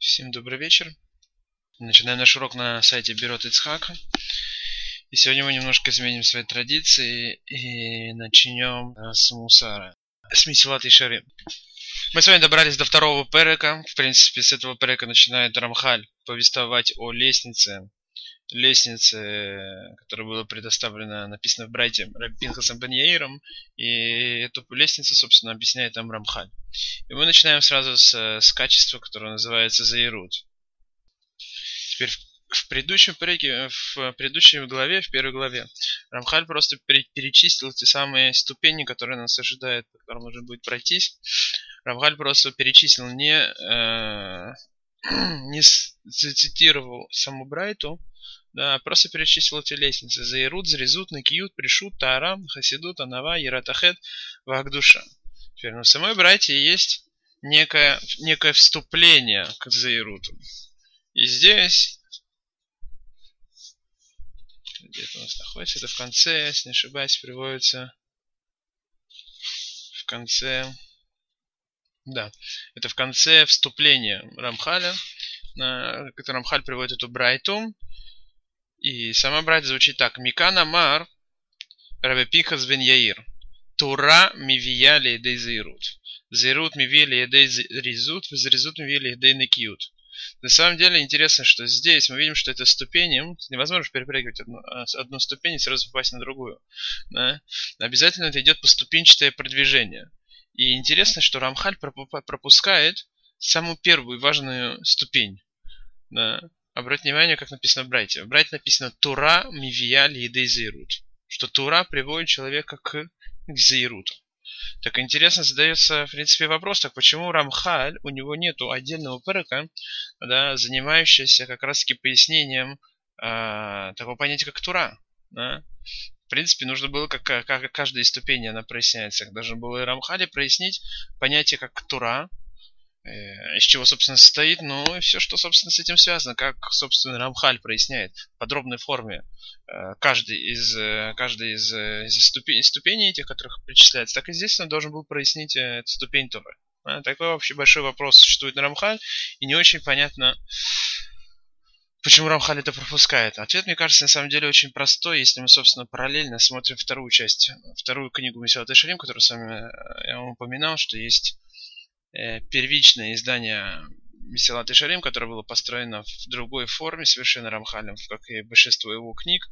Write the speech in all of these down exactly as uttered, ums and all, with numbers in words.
Всем добрый вечер. Начинаем наш урок на сайте Берот Ицхак. И сегодня мы немножко изменим свои традиции и начнем с Мусара, с Мисилат Ишарим. Мы с вами добрались до второго перека. В принципе, с этого перека начинает Рамхаль повествовать о лестнице, лестнице, которая была предоставлена, написано в Брайте Рабби Пинхасом бен Яиром. И эту лестницу, собственно, объясняет нам Рамхаль. И мы начинаем сразу с, с качества, которое называется Заирут. Теперь в, в предыдущем переке, в предыдущей главе, в первой главе, Рамхаль просто перечислил те самые ступени, которые нас ожидают, по которым нужно будет пройтись. Рамхаль просто перечислил, не, э, не зацитировал саму Брайту, да, просто перечислил эти лестницы. Заирут, Зризут, Накиют, Пришут, Таарам, Хасидут, Анава, Ератахет, Вахдуша. Теперь, ну, в самой Брайте есть некое, некое вступление к Заируту. И здесь, где это у нас находится, это в конце, если не ошибаюсь, приводится в конце, да, это в конце вступления Рамхаля, на который Рамхаль приводит эту Брайту. И сама Брайта звучит так: Микан Амар Рабби Пинхас бен Яир. Тура мивия леедей заирут. Заирут мивия леедей ризут, зризут мивия леедей накиют. На самом деле интересно, что здесь мы видим, что это ступени. Невозможно перепрыгивать одну, одну ступень и сразу попасть на другую. Да? Обязательно это идет поступенчатое продвижение. И интересно, что Рамхаль пропускает самую первую важную ступень. Да? Обратите внимание, как написано в Брайте. В Брайте написано Тура мивия леедей заирут. Что Тура приводит человека к к Заируту. Так интересно задается, в принципе, вопрос, так почему Рамхаль, у него нету отдельного перека, да, занимающегося как раз-таки пояснением э, такого понятия, как Тура. Да? В принципе, нужно было, как, как каждая ступень она проясняется. Должен был и Рамхаль прояснить понятие, как Тура, э, из чего, собственно, состоит, ну и все, что, собственно, с этим связано, как, собственно, Рамхаль проясняет в подробной форме каждый из, каждый из, из ступеней, ступеней этих, которых причисляется, так и здесь он должен был прояснить эту ступень Торы. А, такой вообще большой вопрос существует на Рамхаль, и не очень понятно, почему Рамхаль это пропускает. Ответ, мне кажется, на самом деле очень простой, если мы, собственно, параллельно смотрим вторую часть, вторую книгу Мисилат Ишарим, которую с вами я вам упоминал, что есть первичное издание Мисилат Ишарим, которое было построено в другой форме, совершенно Рамхалем, как и большинство его книг.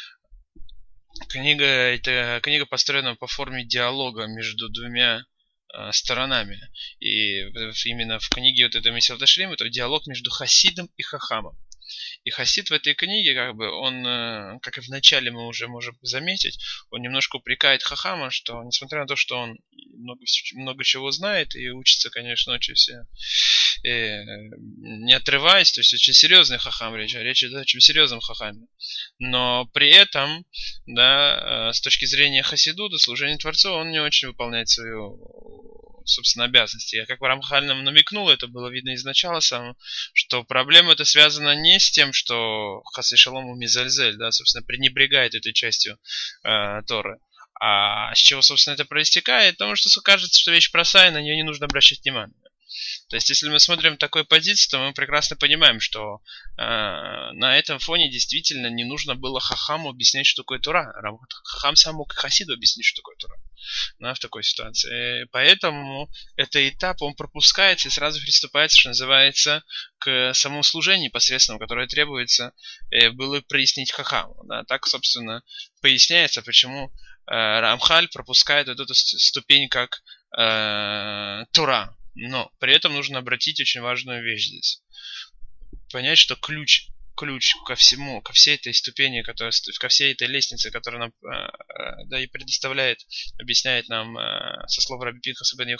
Книга, это книга построена по форме диалога между двумя э, сторонами. И именно в книге вот этого Мисилат Ишарим это диалог между Хасидом и Хахамом. И Хасид в этой книге, как бы, он, как и в начале мы уже можем заметить, он немножко упрекает Хахама, что, несмотря на то, что он много, много чего знает и учится, конечно, очень все, э, не отрываясь, то есть очень серьезный Хахам речь, а речь идет о очень серьезном Хахаме. Но при этом, да, с точки зрения Хасидута, служения Творцу, он не очень выполняет свою, собственно, обязанности. Я как Рамхаль нам намекнул, это было видно изначала самого, что проблема это связана не с тем, что Хас вешалом мизальзель, да, собственно, пренебрегает этой частью э, Торы. А с чего, собственно, это проистекает? Потому что кажется, что вещь простая, на нее не нужно обращать внимание. То есть, если мы смотрим такой позиции, то мы прекрасно понимаем, что э, на этом фоне действительно не нужно было Хахаму объяснять, что такое Тора. Хахам сам мог Хасиду объяснить, что такое Тора. Да, в такой ситуации. И поэтому этот этап, он пропускается и сразу приступается, что называется, к самому служению непосредственному, которое требуется, э, было прояснить Хахаму. Да. Так, собственно, поясняется, почему э, Рамхаль пропускает вот эту ступень как э, Тора. Но при этом нужно обратить очень важную вещь здесь. Понять, что ключ, ключ ко всему, ко всей этой ступени, которая, ко всей этой лестнице, которая нам да, и предоставляет, объясняет нам со слов Рабби Пинхаса бен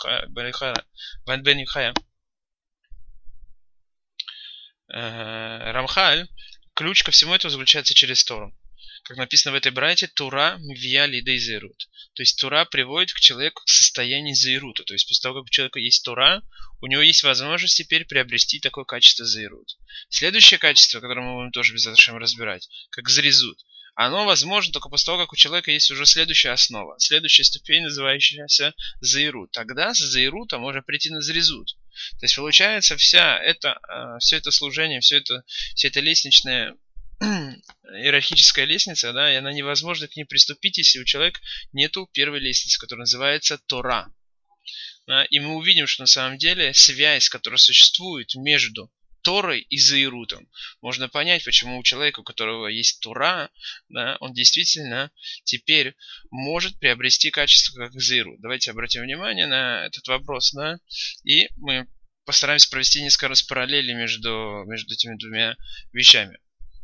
Юхая Рамхаль, ключ ко всему этому заключается через Тору. Как написано в этой брайте, Тура мивия лидей заирут. То есть Тура приводит к человеку к состоянию заирута. То есть после того, как у человека есть Тура, у него есть возможность теперь приобрести такое качество заирут. Следующее качество, которое мы будем тоже без разбирать, как зризут. оно возможно только после того, как у человека есть уже следующая основа, следующая ступень, называющаяся заирут. Тогда с заирута можно прийти на зрезут. То есть получается вся это, все это служение, все это, вся эта лестничная иерархическая лестница, да, и она невозможно к ней приступить, если у человека нету первой лестницы, которая называется Тора. Да, и мы увидим, что на самом деле связь, которая существует между Торой и Заирутом, можно понять, почему у человека, у которого есть Тора, да, он действительно теперь может приобрести качество как Заирут. Давайте обратим внимание на этот вопрос, да, и мы постараемся провести несколько раз параллели между, между этими двумя вещами.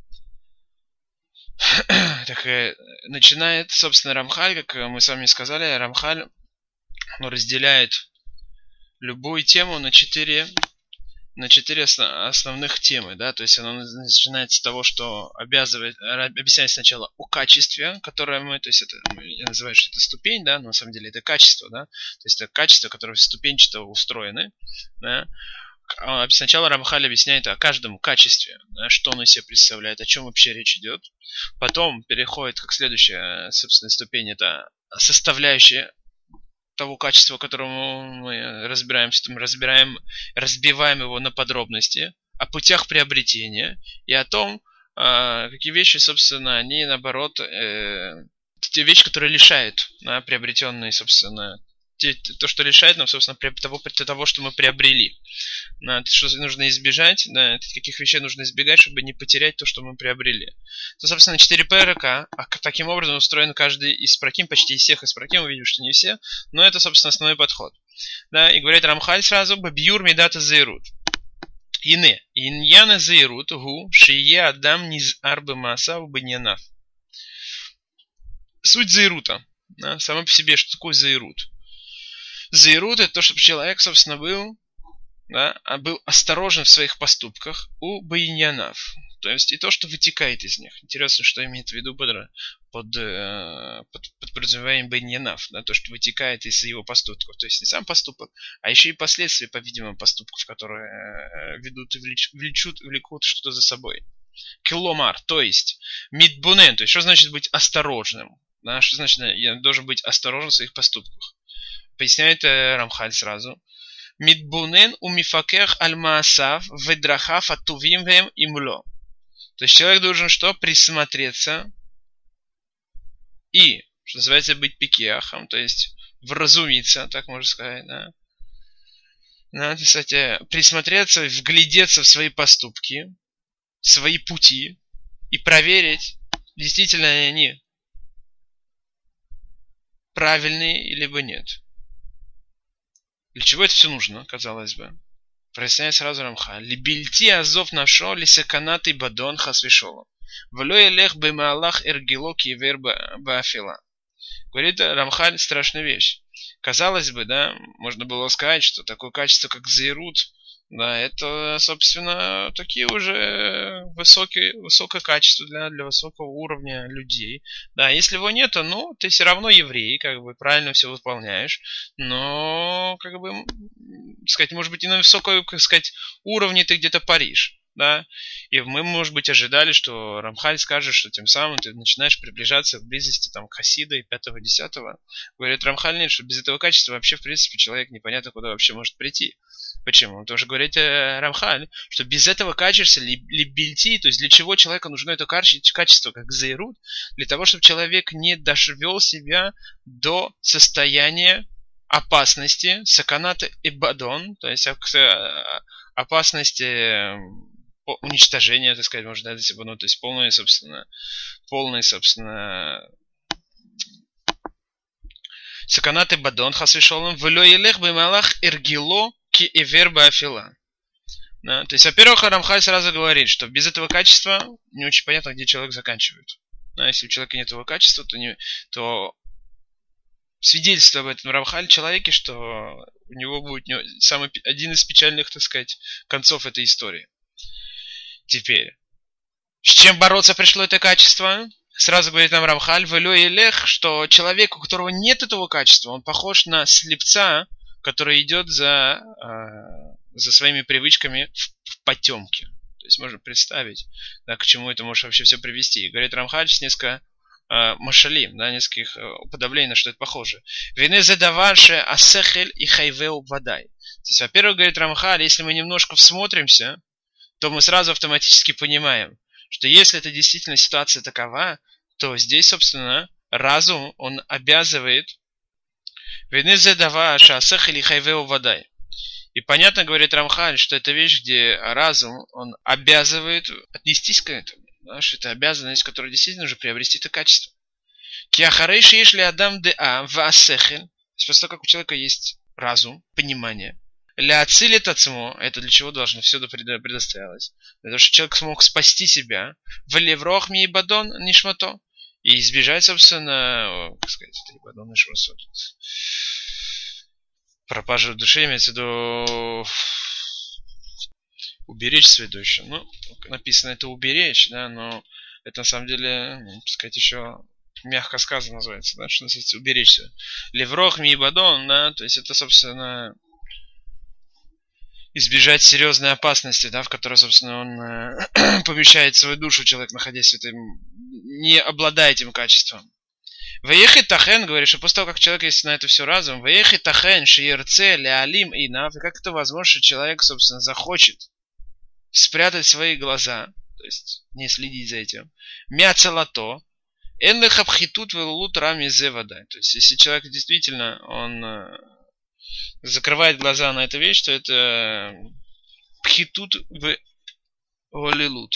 Так, начинает, собственно, Рамхаль, как мы с вами сказали, Рамхаль он разделяет любую тему на четыре, на четыре основных темы, да, то есть оно начинается с того, что обязывает, объясняет сначала о качестве, которое мы, то есть это, я называю, что это ступень, да, но на самом деле это качество, да, то есть это качество, которое ступенчато устроены, да. Сначала Рамхаль объясняет о каждом качестве, да, что он из себя представляет, о чем вообще речь идет. Потом переходит как следующая, собственно, ступень, это составляющая того качества, которому мы разбираемся, мы разбираем, разбиваем его на подробности, о путях приобретения и о том, какие вещи, собственно, они, наоборот, те вещи, которые лишают, да, приобретенные, собственно, то, что лишает нам, собственно, того, того что мы приобрели. Что нужно избежать, да, каких вещей нужно избегать, чтобы не потерять то, что мы приобрели. То, собственно, четыре перека, а таким образом устроен каждый из праким, почти из всех из праким, мы видим, что не все, но это, собственно, основной подход. Да, и говорит Рамхаль сразу, бабьюр медата заирут. Ине, иньяна заирут, гу, шие адам низ арбы маса в баньянав. Суть заирута, да, само по себе, что такое заирут. Заирут — это то, чтобы человек, собственно, был, да, был осторожен в своих поступках у байньянав. То есть и то, что вытекает из них. Интересно, что имеет в виду под, под, под, под подразумеванием байньянав, да, то, что вытекает из его поступков. То есть не сам поступок, а еще и последствия, по-видимому, поступков, которые ведут и влеч, влечут, влекут что-то за собой. Киломар, то есть мидбунен, то есть что значит быть осторожным? Да, что значит я должен быть осторожен в своих поступках? Поясняет Рамхаль сразу. Мидбунен у мифакех аль-маасав ведрахав атувим вем имло. То есть человек должен что? Присмотреться и, что называется, быть пикеахом, то есть вразумиться, так можно сказать, да. Да, кстати, присмотреться, вглядеться в свои поступки, свои пути и проверить, действительно ли они правильные, либо нет. Для чего это все нужно, казалось бы? Проясняет сразу Рамха. Либильти азов нашо лисаканатый бадон хасвишоло. Влой элех бемаалах эргило кивер баафила. Говорит Рамхаль страшную вещь. Казалось бы, да, можно было сказать, что такое качество, как заирут, да, это, собственно, такие уже высокие, высокое качество для, для высокого уровня людей. Да, если его нету, ну, ты все равно еврей, как бы, правильно все выполняешь, но, как бы, сказать, может быть, и на высоком, как сказать, уровне ты где-то паришь. Да, и мы, может быть, ожидали, что Рамхаль скажет, что тем самым ты начинаешь приближаться в близости там, к Хасида и пятого-десятого. Говорит Рамхаль, нет, что без этого качества вообще, в принципе, человек непонятно куда вообще может прийти. Почему? Потому что говорит Рамхаль, что без этого качества либильти, то есть для чего человеку нужно это качество, как заирут, для того, чтобы человек не довел себя до состояния опасности, саканата и бадон, то есть опасности уничтожения, так сказать, можно дать, ну, то есть полное, собственно, полное, собственно, саканаты бадон хасвишолом вло елех бемалах эргило ки эвер баафила. То есть, во-первых, Рамхаль сразу говорит, что без этого качества не очень понятно, где человек заканчивает. Но если у человека нет этого качества, то, не, то свидетельство об этом Рамхаль человеке, что у него будет самый, один из печальных, так сказать, концов этой истории. Теперь, с чем бороться пришло это качество? Сразу говорит нам Рамхаль, «Вело елех», что человек, у которого нет этого качества, он похож на слепца, который идет за, э, за своими привычками в, в потемке. То есть можно представить, да, к чему это может вообще все привести. И говорит Рамхаль, несколько э, машалим, да, нескольких э, уподоблений, на что это похоже. Вине задаваше асехель и хайвеу вадай. То есть, во-первых, говорит Рамхаль, если мы немножко всмотримся, то мы сразу автоматически понимаем, что если это действительно ситуация такова, то здесь, собственно, разум, он обязывает вине задаваше асехель и хайвеу вадай. И понятно, говорит Рамхаль, что это вещь, где разум, он обязывает отнестись к этому. Да, что это обязанность, которая действительно уже приобрести это качество. Киахарейши ешли адам деа в асехель. То есть после того, как у человека есть разум, понимание. Ля ацилит ацмо. Это для чего должно все предоставилось? Для того, чтобы человек смог спасти себя. В леврох ми бадон нишмато. И избежать, собственно, как сказать, бадон нишмато. Пропажа души, имеется в виду уберечь свою душу. Ну, написано это уберечь, да, но это на самом деле, ну, так сказать, еще мягко сказано называется, да, что называется уберечь. Леврох миибадон, да, то есть это, собственно, избежать серьезной опасности, да, в которой, собственно, он э, помещает свою душу, человек, находясь в этом, не обладая этим качеством. Веехи тахен, говорит, что после того, как человек есть на это все разум, веехи тахен, шиерце, леалим и нав, и как это возможно, что человек, собственно, захочет спрятать свои глаза, то есть не следить за этим. Мяцелато, энлехабхитут велулут рами зевада. То есть, если человек действительно, он закрывает глаза на эту вещь, то это пхитут в голилут.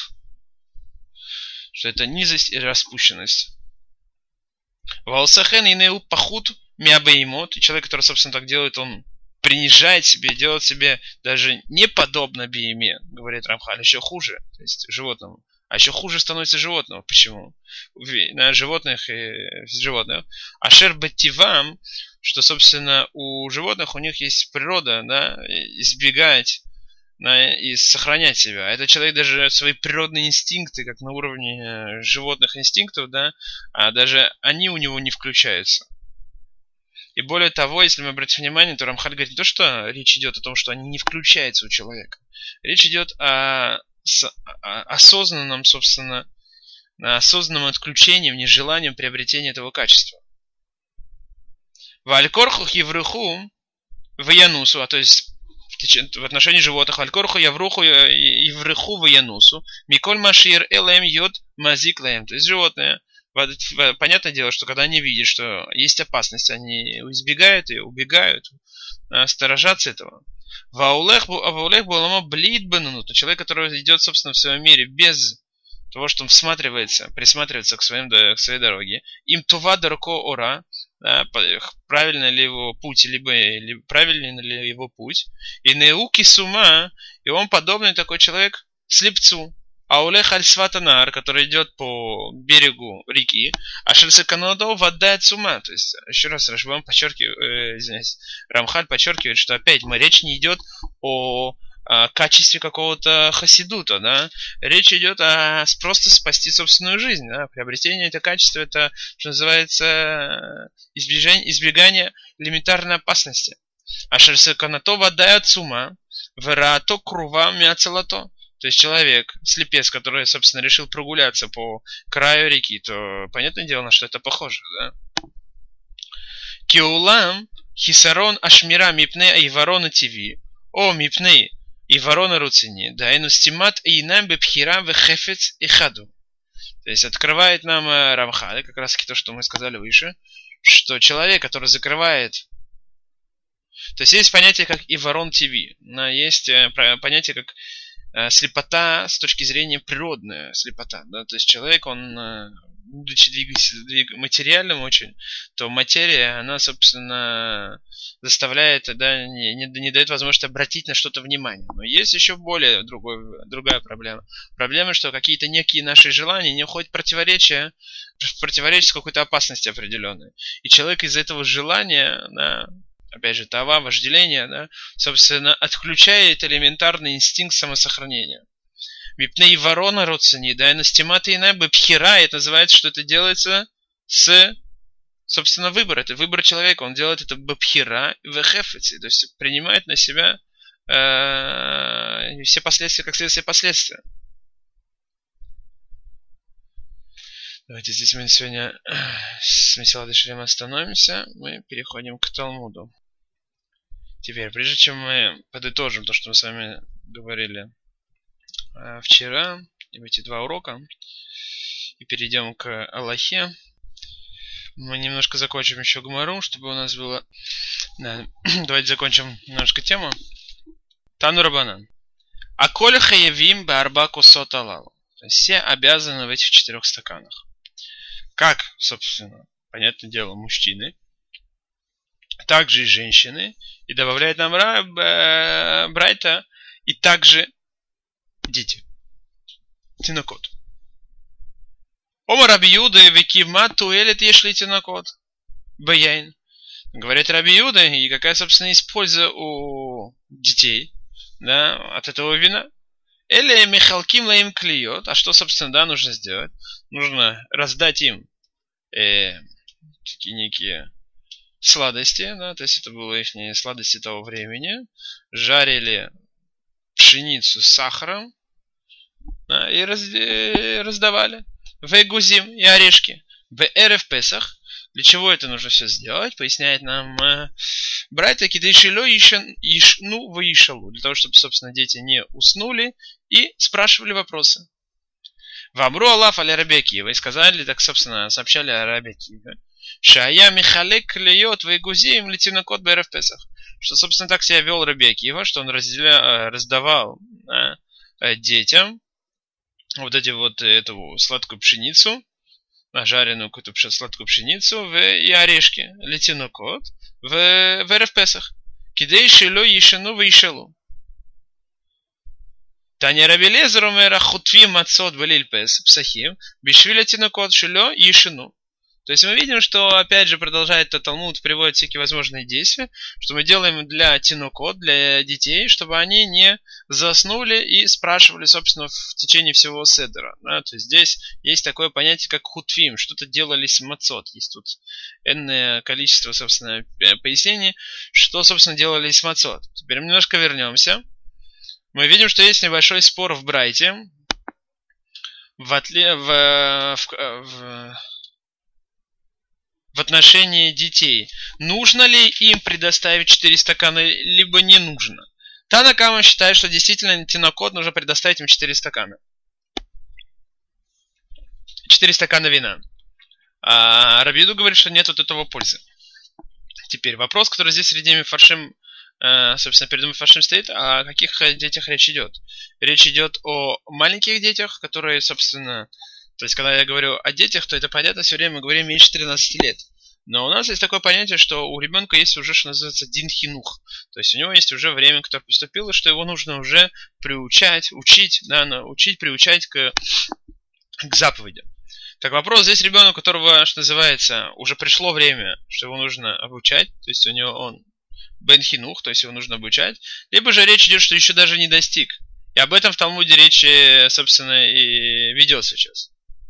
Что это низость и распущенность. Валсахен и неу пахут мябаимот. И человек, который, собственно, так делает, он принижает себе, делает себе даже не подобно бейме, говорит Рамхаль, еще хуже, то есть животному. А еще хуже становится животного. Почему? На животных и животных. Ашер баттивам, что, собственно, у животных у них есть природа, да, избегать, да, и сохранять себя. А этот человек даже свои природные инстинкты, как на уровне животных инстинктов, да, а даже они у него не включаются. И более того, если мы обратим внимание, то Рамхаль говорит не то, что речь идет о том, что они не включаются у человека. Речь идет о, о осознанном, собственно, осознанном отключении, нежелании приобретения этого качества. Валькорху евруху ваянусу, а то есть в отношении животных, алькорху явруху евруху ваянусу, миколь машир элэм йод мазиклэм, то есть животные. Понятное дело, что когда они видят, что есть опасность, они избегают и убегают, сторожатся этого. Ваулех булама блид бенунут, человек, который идет, собственно, в своем мире без того, что он всматривается, присматривается к, своим, к своей дороге. Им тува дарко ора, правильно ли его путь, либо, либо правильный ли его путь. И неуки сума, и он подобный такой человек слепцу. Аулех аль-сватанар, который идет по берегу реки, а шельсаканодо вода от сума. То есть, еще раз, Рашбам подчеркивает, э, извиняюсь, Рамхаль подчеркивает, что опять мы, речь не идет о, о качестве какого-то хасидута, да? Речь идет о просто спасти собственную жизнь, да? Приобретение этого качества, это, что называется, избегание, избегание элементарной опасности. А шельсаканодо вода от сума, верато крува мяцелато. То есть человек, слепец, который, собственно, решил прогуляться по краю реки, то понятное дело, на что это похоже, да? Киулам хисарон ашмира мипне айварона тиви, о мипне айварона руцини, да инустимат эйнам бепхира вехефец и хаду. То есть открывает нам Рамхаль, как раз таки то, что мы сказали выше, что человек, который закрывает... То есть есть понятие как айварон тиви, есть понятие как слепота с точки зрения природная слепота, да, то есть человек, он, будучи материальным очень, то материя, она, собственно, заставляет, да, не, не, не дает возможности обратить на что-то внимание. Но есть еще более другой, другая проблема. Проблема, что какие-то некие наши желания не уходят в противоречие, в противоречие с какой-то опасности определенной. И человек из-за этого желания, да, опять же, това, вожделение, да, собственно, отключает элементарный инстинкт самосохранения. Мипней ворона родствени, да, и настиматы иная бепхира, это называется, что это делается с, собственно, выбор. Это выбор человека, он делает это бепхира в хефете, то есть принимает на себя э, все последствия, как следствие последствия. Давайте здесь мы сегодня с Месилат Йешарим остановимся. Мы переходим к Талмуду. Теперь, прежде чем мы подытожим то, что мы с вами говорили вчера, и в эти два урока, и перейдем к Аллахе, мы немножко закончим еще Гмару, чтобы у нас было... Да, давайте закончим немножко тему. Тану Рабанан. Аколь хаявим баарба кусот алал. Все обязаны в этих четырех стаканах. Как, собственно, понятное дело, мужчины, также и женщины, и добавляет нам Брайта, и также дети. Тинокот. Ома Раби Юда векивма туэлет ешли тинокот. Баяйн. Говорит Раби Юда, и какая, собственно, есть польза у детей, да, от этого вина. Или михалким лаим клиот. А что, собственно, да, нужно сделать? Нужно раздать им э, такие некие сладости, да, то есть это были их сладости того времени. Жарили пшеницу с сахаром, да, и раз, э, раздавали. Вегузим и орешки. В эрев Песах. Для чего это нужно все сделать? Поясняет нам э, братья кидешило ишну выишалу. Для того, чтобы, собственно, дети не уснули и спрашивали вопросы. Вамру Аллаф аля Раби Акива. И сказали, так, собственно, сообщали о Раби Акиве. Шая михалек клеет вегузим летинокот бэрев Песах. Что, собственно, так себя вел Раби Акива, что он разделя, раздавал э, детям вот эти вот эту сладкую пшеницу, жареную какую-то сладкую пшеницу в, и орешки, летинокот, в, в эрев Песах. Кидей шило ешену вишелу. Таня Раби Элиэзер омер ахутвим мацот велиль псахим бишвиля тинокот шило ешену. То есть мы видим, что опять же продолжает Талмуд, приводит всякие возможные действия, что мы делаем для тинокот, для детей, чтобы они не заснули и спрашивали, собственно, в течение всего седера. Да? То есть здесь есть такое понятие, как хутвим, что-то делали с мацот. Есть тут энное количество, собственно, пояснений, что, собственно, делали с мацот. Теперь немножко вернемся. Мы видим, что есть небольшой спор в Брайте, в, отле... в... в... в... в отношении детей. Нужно ли им предоставить четыре стакана, либо не нужно? Тана Кама считает, что действительно тинокот нужно предоставить им четыре стакана. четыре стакана вина. А Раби Юда говорит, что нет от этого пользы. Теперь вопрос, который здесь среди Мефаршим, собственно, перед Мефаршим стоит, о каких детях речь идет? Речь идет о маленьких детях, которые, собственно... То есть, когда я говорю о детях, то это понятно, все время мы говорим меньше тринадцати лет. Но у нас есть такое понятие, что у ребенка есть уже, что называется, дин хинух. То есть, у него есть уже время, которое поступило, что его нужно уже приучать, учить, да, учить, приучать к, к заповедям. Так вопрос, здесь ребенок, у которого, что называется, уже пришло время, что его нужно обучать, то есть, у него он бен хинух, то есть, его нужно обучать, либо же речь идет, что еще даже не достиг. И об этом в Талмуде речь, собственно, и ведется сейчас.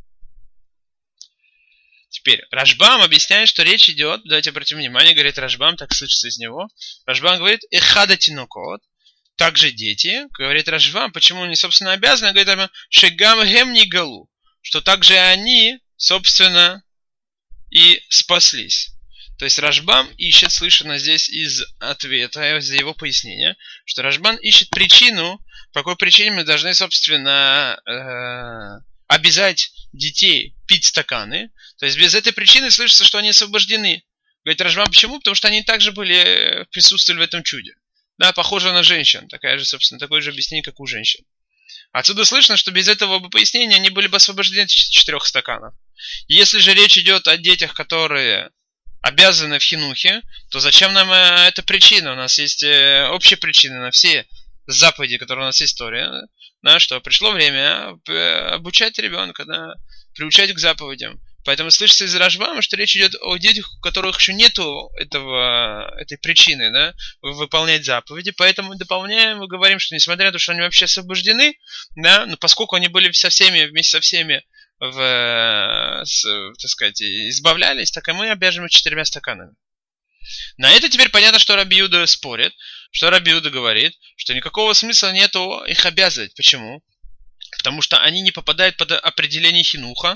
Теперь, Рашбам объясняет, что речь идет, давайте обратим внимание, говорит Рашбам, так слышится из него. Рашбам говорит, эхада тинокот, также дети, говорит Рашбам, почему они, собственно, обязаны, говорит, шегам гем не галу, что также они, собственно, и спаслись. То есть Рашбам ищет, слышно здесь из ответа, из его пояснения, что Рашбам ищет причину, по какой причине мы должны, собственно, э- обязать детей пить стаканы. То есть без этой причины слышится, что они освобождены. Говорит Рашбам, почему? Потому что они также были, присутствовали в этом чуде. Да, похоже на женщин. Такая же, собственно, такое же объяснение, как у женщин. Отсюда слышно, что без этого бы пояснения они были бы освобождены от четырех стаканов. Если же речь идет о детях, которые обязаны в хинухе, то зачем нам эта причина? У нас есть общие причины на все заповеди, которые у нас есть в Торе. Да, что пришло время обучать ребенка, да, приучать к заповедям. Поэтому слышится из Рашбама, что речь идет о детях, у которых еще нету этого, этой причины, да, выполнять заповеди. Поэтому дополняем и говорим, что несмотря на то, что они вообще освобождены, да, но поскольку они были со всеми, вместе со всеми в, с, так сказать, избавлялись, так и мы обяжем их четырьмя стаканами. На это теперь понятно, что Раби Юда спорит, что Раби Юда говорит, что никакого смысла нету их обязывать. Почему? Потому что они не попадают под определение хинуха,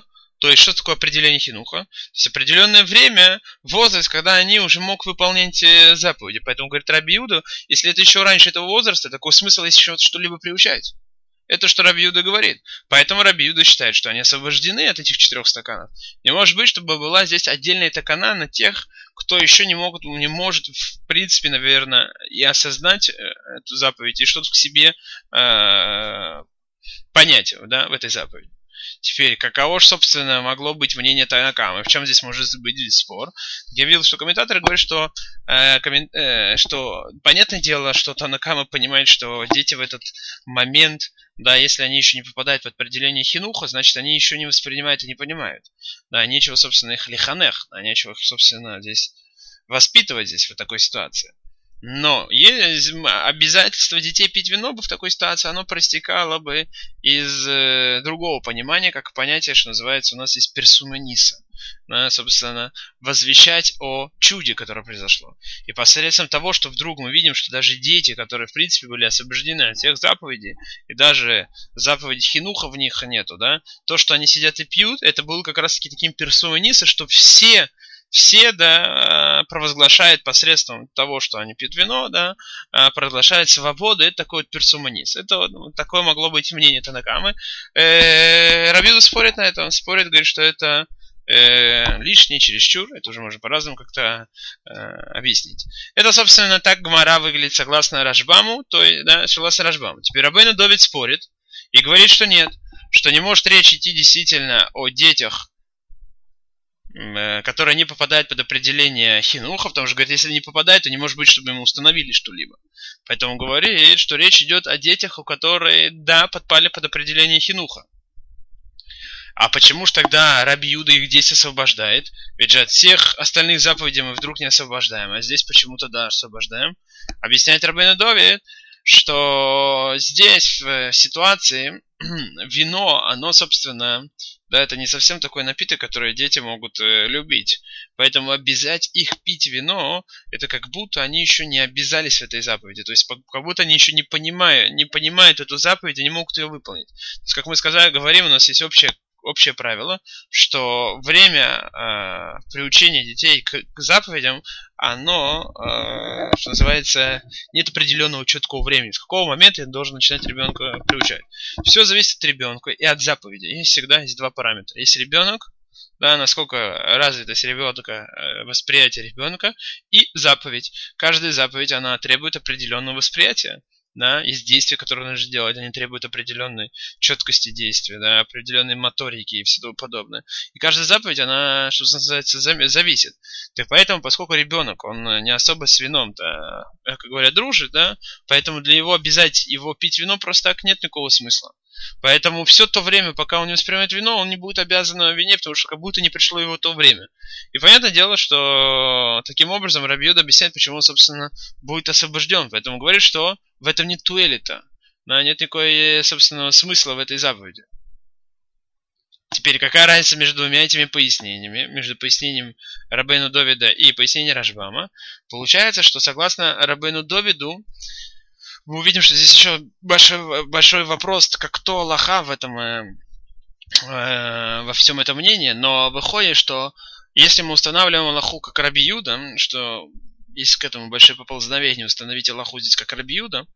То есть, что такое определение хинуха? То есть, определенное время, возраст, когда они уже могут выполнять заповеди. Поэтому, говорит Раби Иуда, если это еще раньше этого возраста, такой смысл есть еще что-либо приучать. Это что Раби Иуда говорит. Поэтому Раби Иуда считает, что они освобождены от этих четырех стаканов. Не может быть, чтобы была здесь отдельная такана на тех, кто еще не, могут, не может, в принципе, наверное, и осознать эту заповедь, и что-то к себе э, понять, да, в этой заповеди. Теперь, каково же, собственно, могло быть мнение Танакамы? В чем здесь может быть спор? Я видел, что комментаторы говорят, что, э, коммен... э, что понятное дело, что Танакама понимает, что дети в этот момент, да, если они еще не попадают в определение хинуха, значит, они еще не воспринимают и не понимают. Да, нечего, собственно, их лиханех, да, нечего их, собственно, здесь воспитывать здесь в такой ситуации. Но обязательство детей пить вино бы в такой ситуации, оно проистекало бы из э, другого понимания, как понятие, что называется, у нас есть персуманиса. Да, собственно, возвещать о чуде, которое произошло. И посредством того, что вдруг мы видим, что даже дети, которые, в принципе, были освобождены от всех заповедей, и даже заповеди хинуха в них нету, да, то, что они сидят и пьют, это было как раз-таки таким персуманиса, что все... Все, да, провозглашают посредством того, что они пьют вино, да, провозглашают свободу. Это такой вот персуманис. Это вот такое могло быть мнение Танакамы. Э, Раби Иуда спорит на это. Он спорит, говорит, что это э, лишнее, чересчур. Это уже можно по-разному как-то э, объяснить. Это, собственно, так Гмара выглядит согласно Рашбаму, то есть, да, согласно Рашбаму. Теперь Рабейну Довид спорит и говорит, что нет, что не может речь идти действительно о детях, которые не попадают под определение хинуха, потому что, говорит, если не попадают, то не может быть, чтобы ему установили что-либо. Поэтому говорит, что речь идет о детях, у которых, да, подпали под определение хинуха. А почему же тогда Раби Иуда их здесь освобождает? Ведь же от всех остальных заповедей мы вдруг не освобождаем, а здесь почему-то, да, освобождаем. Объясняет Рабейну Довид, что здесь в ситуации вино, оно, собственно, да, это не совсем такой напиток, который дети могут э, любить. Поэтому обязать их пить вино, это как будто они еще не обязались в этой заповеди. То есть как будто они еще не понимают, не понимают эту заповедь и не могут ее выполнить. То есть, как мы сказали, говорим, у нас есть общее, общее правило, что время э, приучения детей к, к заповедям, оно, э, что называется, нет определенного четкого времени. С какого момента я должен начинать ребенка приучать. Все зависит от ребенка и от заповеди. И всегда есть два параметра. Есть ребенок, да, насколько развитость ребенка, восприятие ребенка, и заповедь. Каждая заповедь, она требует определенного восприятия. Да, из действий, которые нужно делать, они требуют определенной четкости действия, да, определенной моторики и все тому подобное. И каждая заповедь, она, что называется, зависит. Так поэтому, поскольку ребенок, он не особо с вином-то, как говорят, дружит, да, поэтому для него обязать его пить вино просто так нет никакого смысла. Поэтому все то время, пока он не воспринимает вино, он не будет обязан о вине, потому что как будто не пришло его то время. И понятное дело, что таким образом Раби Иуда объясняет, почему он, собственно, будет освобожден. Поэтому говорит, что в этом нет туэлита, да, нет никакого, собственного смысла в этой заповеди. Теперь, какая разница между двумя этими пояснениями, между пояснением Рабейну Довида и пояснением Рашбама? Получается, что согласно Рабейну Довиду, мы увидим, что здесь еще большой, большой вопрос, как кто Аллаха в этом, э, э, во всем этом мнении, но выходит, что если мы устанавливаем Аллаху как Раби Иуда, что есть к этому большое поползновение установить Аллаху здесь как Раби Иуда,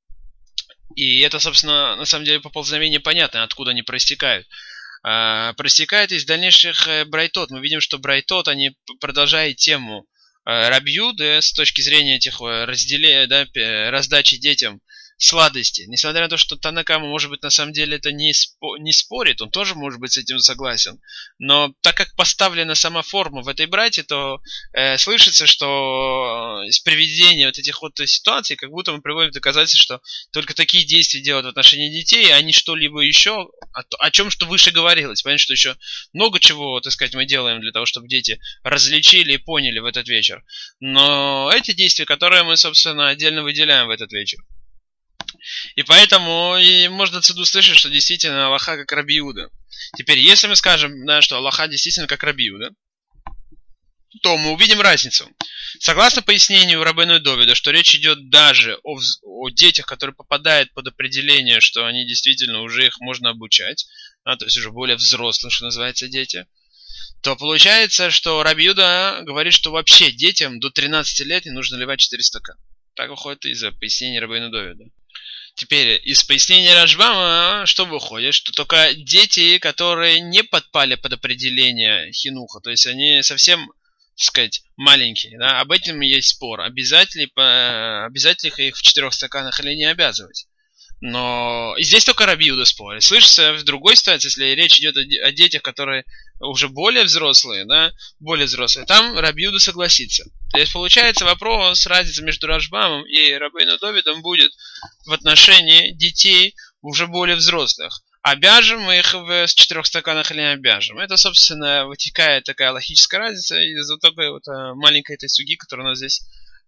и это, собственно, на самом деле поползновение понятно, откуда они проистекают. Э, проистекает из дальнейших э, брайтот. Мы видим, что брайтот, они продолжают тему Раби Иуды с точки зрения этих разделения, да, раздачи детям сладости. Несмотря на то, что Танакама, может быть, на самом деле это не, спо, не спорит, он тоже может быть с этим согласен. Но так как поставлена сама форма в этой брате, то э, слышится, что из приведения вот этих вот ситуаций, как будто мы приводим доказательство, что только такие действия делают в отношении детей, а не что-либо еще, о, о чем что выше говорилось. Понятно, что еще много чего, так сказать, мы делаем для того, чтобы дети различили и поняли в этот вечер. Но эти действия, которые мы, собственно, отдельно выделяем в этот вечер. И поэтому и можно отсюда услышать, что действительно Аллаха как Раби Иуда. Теперь, если мы скажем, да, что Аллаха действительно как Раби Иуда, то мы увидим разницу. Согласно пояснению Рабейну Довида, что речь идет даже о, о детях, которые попадают под определение, что они действительно уже их можно обучать, а, то есть уже более взрослых, что называется, дети, то получается, что Раби Юда говорит, что вообще детям до тринадцати лет не нужно наливать четыре стакана. Так выходит из пояснения Рабейну Довида. Теперь из пояснения Рашбама что выходит? Что только дети, которые не подпали под определение хинуха, то есть они совсем, так сказать, маленькие, да, об этом есть спор. Обязательно, обязательно их в четырех стаканах или не обязывать. Но и здесь только Раби Юда спорит. Слышится в другой ситуации, если речь идет о, о детях, которые уже более взрослые, да, более взрослые, там Раби Юда согласится. То есть получается вопрос, разница между Рашбамом и Рабейну Довидом будет в отношении детей уже более взрослых. Обяжем мы их в четырех стаканах или не обяжем? Это, собственно, вытекает такая логическая разница из-за такой вот маленькой этой суги, которая у нас здесь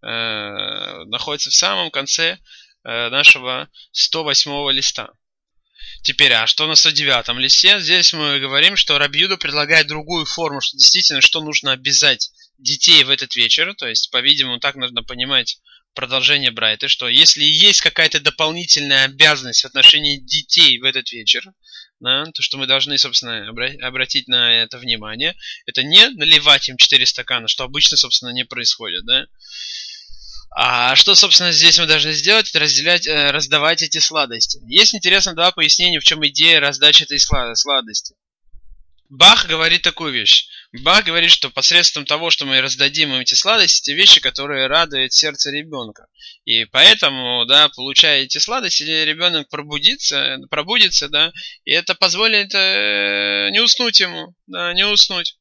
э, находится в самом конце нашего сто восьмого листа. Теперь, а что на сто девятом листе? Здесь мы говорим, что Раби Юда предлагает другую форму, что действительно, что нужно обязать детей в этот вечер. То есть, по-видимому, так нужно понимать продолжение Брайта, что если есть какая-то дополнительная обязанность в отношении детей в этот вечер, да, то что мы должны, собственно, обратить на это внимание, это не наливать им четыре стакана, что обычно, собственно, не происходит, да. А что, собственно, здесь мы должны сделать, это разделять, раздавать эти сладости. Есть, интересно, два пояснения, в чем идея раздачи этой сладости. Бах говорит такую вещь. Бах говорит, что посредством того, что мы раздадим им эти сладости, те вещи, которые радуют сердце ребенка. И поэтому, да, получая эти сладости, ребенок пробудится, пробудится, да, и это позволит э, не уснуть ему, да, не уснуть.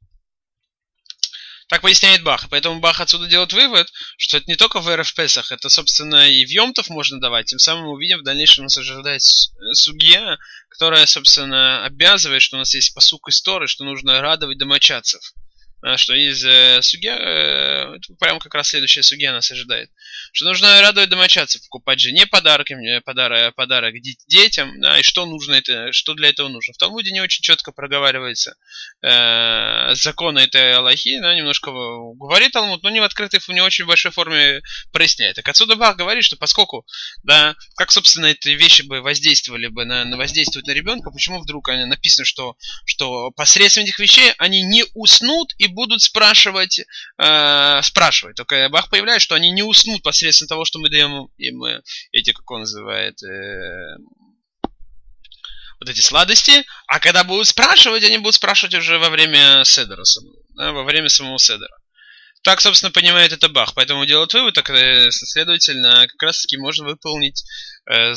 Так поясняет Бах. Поэтому Бах отсюда делает вывод, что это не только в эр эф Песах, это, собственно, и в Йомтов можно давать. Тем самым мы увидим, в дальнейшем нас ожидает судья, которая, собственно, обязывает, что у нас есть пасук из Торы, что нужно радовать домочадцев. Что из э, судья, э, прямо как раз следующая судья нас ожидает, что нужно радовать домочадцев, покупать жене подарки, подарок, подарок детям, да, и что нужно это, что для этого нужно. В Талмуде не очень четко проговаривается э, законы этой алахи, да, немножко говорит Талмуд, но не в открытой, в не очень большой форме проясняет. Так отсюда Бах говорит, что поскольку, да, как, собственно, эти вещи бы воздействовали бы на, на воздействуют на ребенка, почему вдруг написано, что, что посредством этих вещей они не уснут и будут спрашивать, э, спрашивать. Только Бах появляется, что они не уснут посредством того, что мы даем им эти, как он называет, э, вот эти сладости, а когда будут спрашивать, они будут спрашивать уже во время седера, да, во время самого седера. Так, собственно, понимает это Бах. Поэтому делает вывод, так, следовательно, как раз таки можно выполнить э,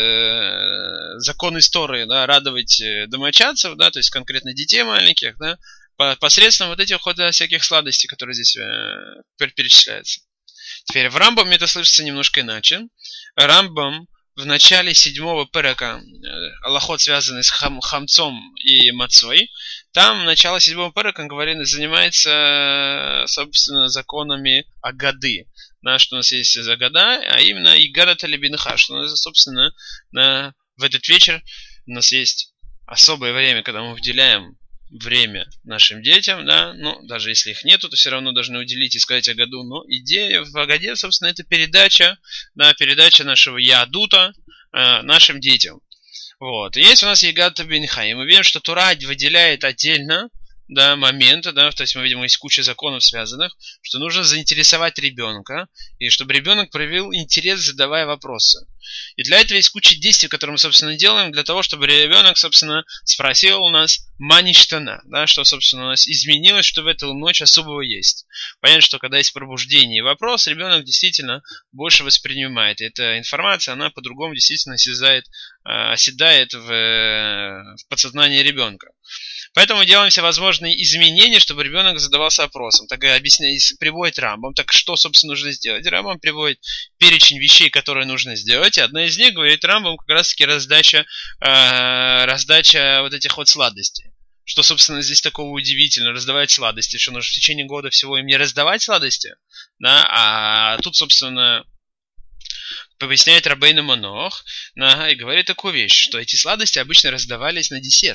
закон истории, да, радовать домочадцев, да, то есть конкретно детей маленьких, да, посредством вот этих вот всяких сладостей, которые здесь э, перечисляются. Теперь в Рамбаме это слышится немножко иначе. Рамбам в начале седьмого перека, алахот, связанный с хам, хамцом и мацой, там начало седьмого перека, говорит, занимается, собственно, законами агады. Да, что у нас есть загада, а именно игада талибинха, что у нас, собственно, на, в этот вечер у нас есть особое время, когда мы выделяем время нашим детям, да, ну, даже если их нету, то все равно должны уделить и сказать о году, но идея в Агаде, собственно, это передача, да, передача нашего ядута э, нашим детям. Вот, и есть у нас Ягата Бинха, и мы видим, что Тура выделяет отдельно, да, моменты, да, то есть мы видим, есть куча законов связанных, что нужно заинтересовать ребенка, и чтобы ребенок проявил интерес, задавая вопросы. И для этого есть куча действий, которые мы, собственно, делаем, для того, чтобы ребенок, собственно, спросил у нас маништана, да, что, собственно, у нас изменилось, что в эту ночь особого есть. Понятно, что когда есть пробуждение и вопрос, ребенок действительно больше воспринимает. И эта информация, она по-другому действительно оседает, оседает в, в подсознании ребенка. Поэтому делаем все возможные изменения, чтобы ребенок задавался вопросом. Так и объясняет, приводит Рамбам. Так что, собственно, нужно сделать? Рамбам приводит перечень вещей, которые нужно сделать. И одна из них, говорит Рамбам, как раз таки раздача, э, раздача вот этих вот сладостей. Что, собственно, здесь такого удивительного, раздавать сладости. Что нужно в течение года всего им не раздавать сладости. Да? А тут, собственно, поясняет Рабейну Манох, да, и говорит такую вещь, что эти сладости обычно раздавались на десерт.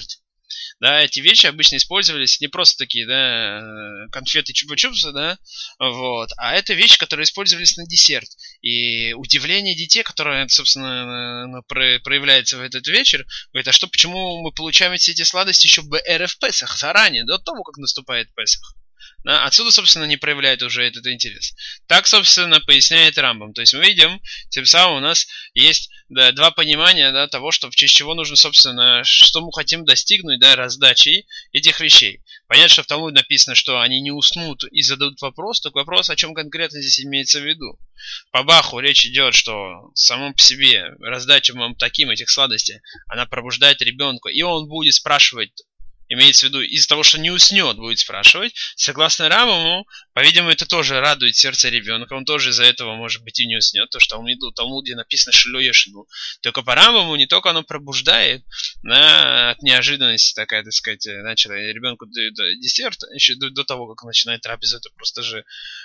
Да, эти вещи обычно использовались не просто такие, да, конфеты чупа-чупсы, да, вот, а это вещи, которые использовались на десерт. И удивление детей, которое, собственно, проявляется в этот вечер, говорит, а что, почему мы получаем все эти сладости еще в эр эф Песах, заранее, до того, как наступает Песах? Да, отсюда, собственно, не проявляет уже этот интерес. Так, собственно, поясняет Рамбам. То есть мы видим, тем самым у нас есть, да, два понимания, да, того, что в честь чего нужно, собственно, что мы хотим достигнуть, да, раздачей этих вещей. Понятно, что в Талмуде написано, что они не уснут и зададут вопрос, так вопрос, о чем конкретно здесь имеется в виду. По Баху речь идет, что самому по себе раздача вам таким этих сладостей, она пробуждает ребенка, и он будет спрашивать, имеется в виду, из-за того, что не уснет, будет спрашивать. Согласно Рамбаму, по-видимому, это тоже радует сердце ребенка. Он тоже из-за этого, может быть, и не уснет. То, что в Талмуде написано «шило ешну». Только по Рамбаму не только оно пробуждает, да, от неожиданности, такая, так сказать, начала ребенку десерт, еще до, до того, как он начинает трапезу, это просто же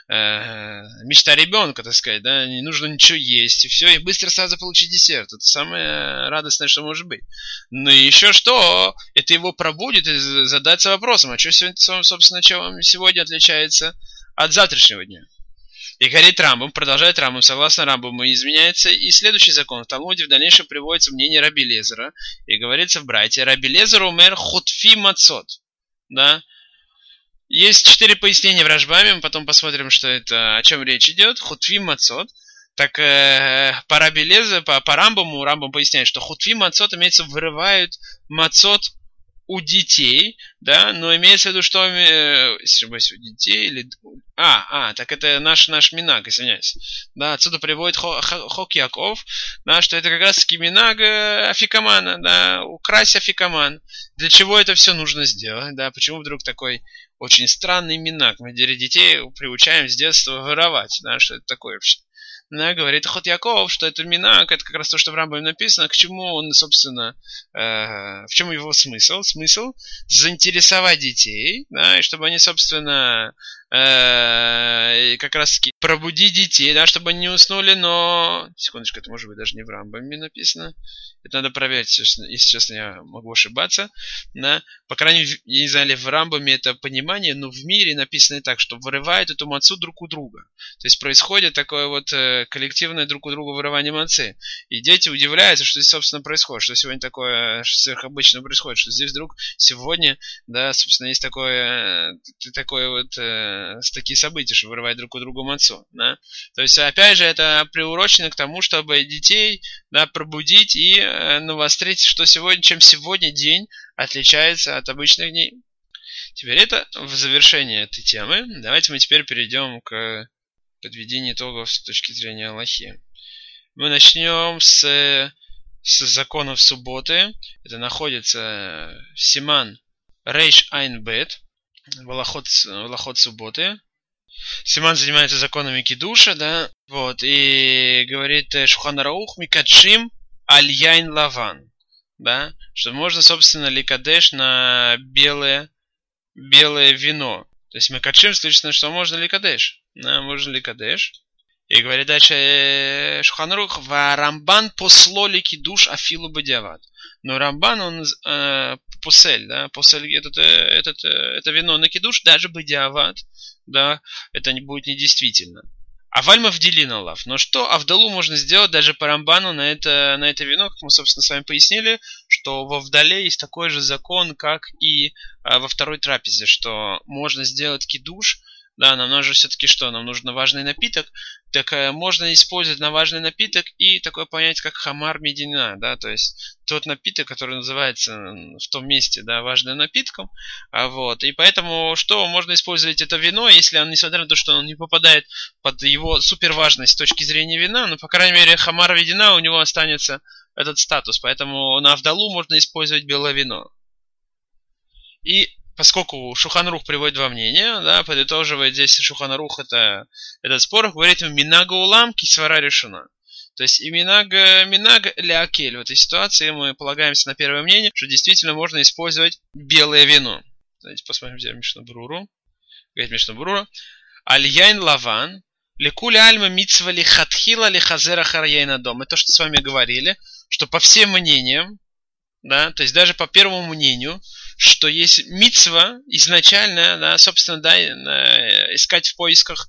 э, мечта ребенка, так сказать, да, не нужно ничего есть, и все, и быстро сразу получить десерт. Это самое радостное, что может быть. Но еще что, это его пробудит, задаться вопросом, а что сегодня, собственно, чем сегодня отличается от завтрашнего дня. И говорит Рамбам, продолжает Рамбам, согласно Рамбаму, изменяется и следующий закон. В Талмуде в дальнейшем приводится мнение Раби Лезера, и говорится в брайте, Раби Лезер умер хотфи мацот. Да? Есть четыре пояснения в Рашбаме, мы потом посмотрим, что это, о чем речь идет. Хотфи мацот. Так э, по Раби Лезеру, по, по Рамбаму, Рамбам поясняет, что хотфи мацот имеется, вырывают мацот у детей, да, но имеется в виду, что э, у детей или... А, а, так это наш, наш минаг, извиняюсь. Да, отсюда приводит Хок Яков, да, что это как раз таки минаг афикамана, да, украсть афикаман. Для чего это все нужно сделать, да, почему вдруг такой очень странный минаг? Мы детей приучаем с детства воровать, да, что это такое вообще? Да, говорит Хот Яков, что это минак, это как раз то, что в Рамбаме написано, к чему он, собственно, э, в чем его смысл? Смысл заинтересовать детей, да, и чтобы они, собственно, э, как раз таки пробудить детей, да, чтобы они не уснули, но... Секундочку, это может быть даже не в Рамбаме написано. Это надо проверить, если честно, я могу ошибаться. Да. По крайней мере, я не знаю, ли в Рамбаме это понимание, но в мире написано так, что вырывают эту мацу друг у друга. То есть происходит такое вот э, коллективное друг у друга вырывание мацы. И дети удивляются, что здесь, собственно, происходит, что сегодня такое сверхобычное происходит, что здесь вдруг сегодня, да, собственно, есть такое, такое вот, э, такие события, что вырывают друг у друга мацу. Да. То есть, опять же, это приурочено к тому, чтобы детей, да, пробудить и э, навострить, что сегодня, чем сегодня день отличается от обычных дней. Теперь это в завершение этой темы. Давайте мы теперь перейдем к подведению итогов с точки зрения Аллахи. Мы начнем с, с законов субботы. Это находится Симан Рейш Айн Бет, Валахот, Валахот субботы. Симан занимается законами кидуша, да, вот, и говорит Шулхан Арух Микадшим Аль-Яйн Лаван, да, что можно, собственно, ликадеш на белое, белое вино. То есть Микадшим, слышно, что можно ликадеш, да, можно ликадеш. И говорит дальше Шулхан Арух Ва Рамбан посло ликидуш афилу бадиават. Но Рамбан, он э, посель, да, посель, этот, этот, это вино на кидуш, даже бадиават, да, это не будет недействительно. А вальма вделина лав. Но что Авдалу можно сделать даже по Рамбану на это, на это вино, как мы, собственно, с вами пояснили, что во Вдале есть такой же закон, как и а, во второй трапезе, что можно сделать кидуш, да, нам нужно все-таки что? Нам нужен важный напиток. Так э, можно использовать на важный напиток и такое понятие, как хамар медина, да, то есть тот напиток, который называется в том месте, да, важным напитком, а, вот, и поэтому что? Можно использовать это вино, если он, несмотря на то, что он не попадает под его суперважность с точки зрения вина, но, по крайней мере, хамар медина, у него останется этот статус, поэтому на Авдалу можно использовать белое вино. И поскольку Шулхан Арух приводит два мнения, да, подытоживает здесь Шулхан Арух это, этот спор, говорит ему «Минага улам кисвара решена». То есть и минага, минага леакель. В этой ситуации мы полагаемся на первое мнение, что действительно можно использовать белое вино. Давайте посмотрим здесь Мишна Брура. Говорит Мишна Брура. Аль-яйн лаван лекули альма митцва лихатхила лихазера харьяйна дом. Это то, что с вами говорили, что по всем мнениям, да, то есть даже по первому мнению, что есть мицва изначально, да, собственно, да, искать в поисках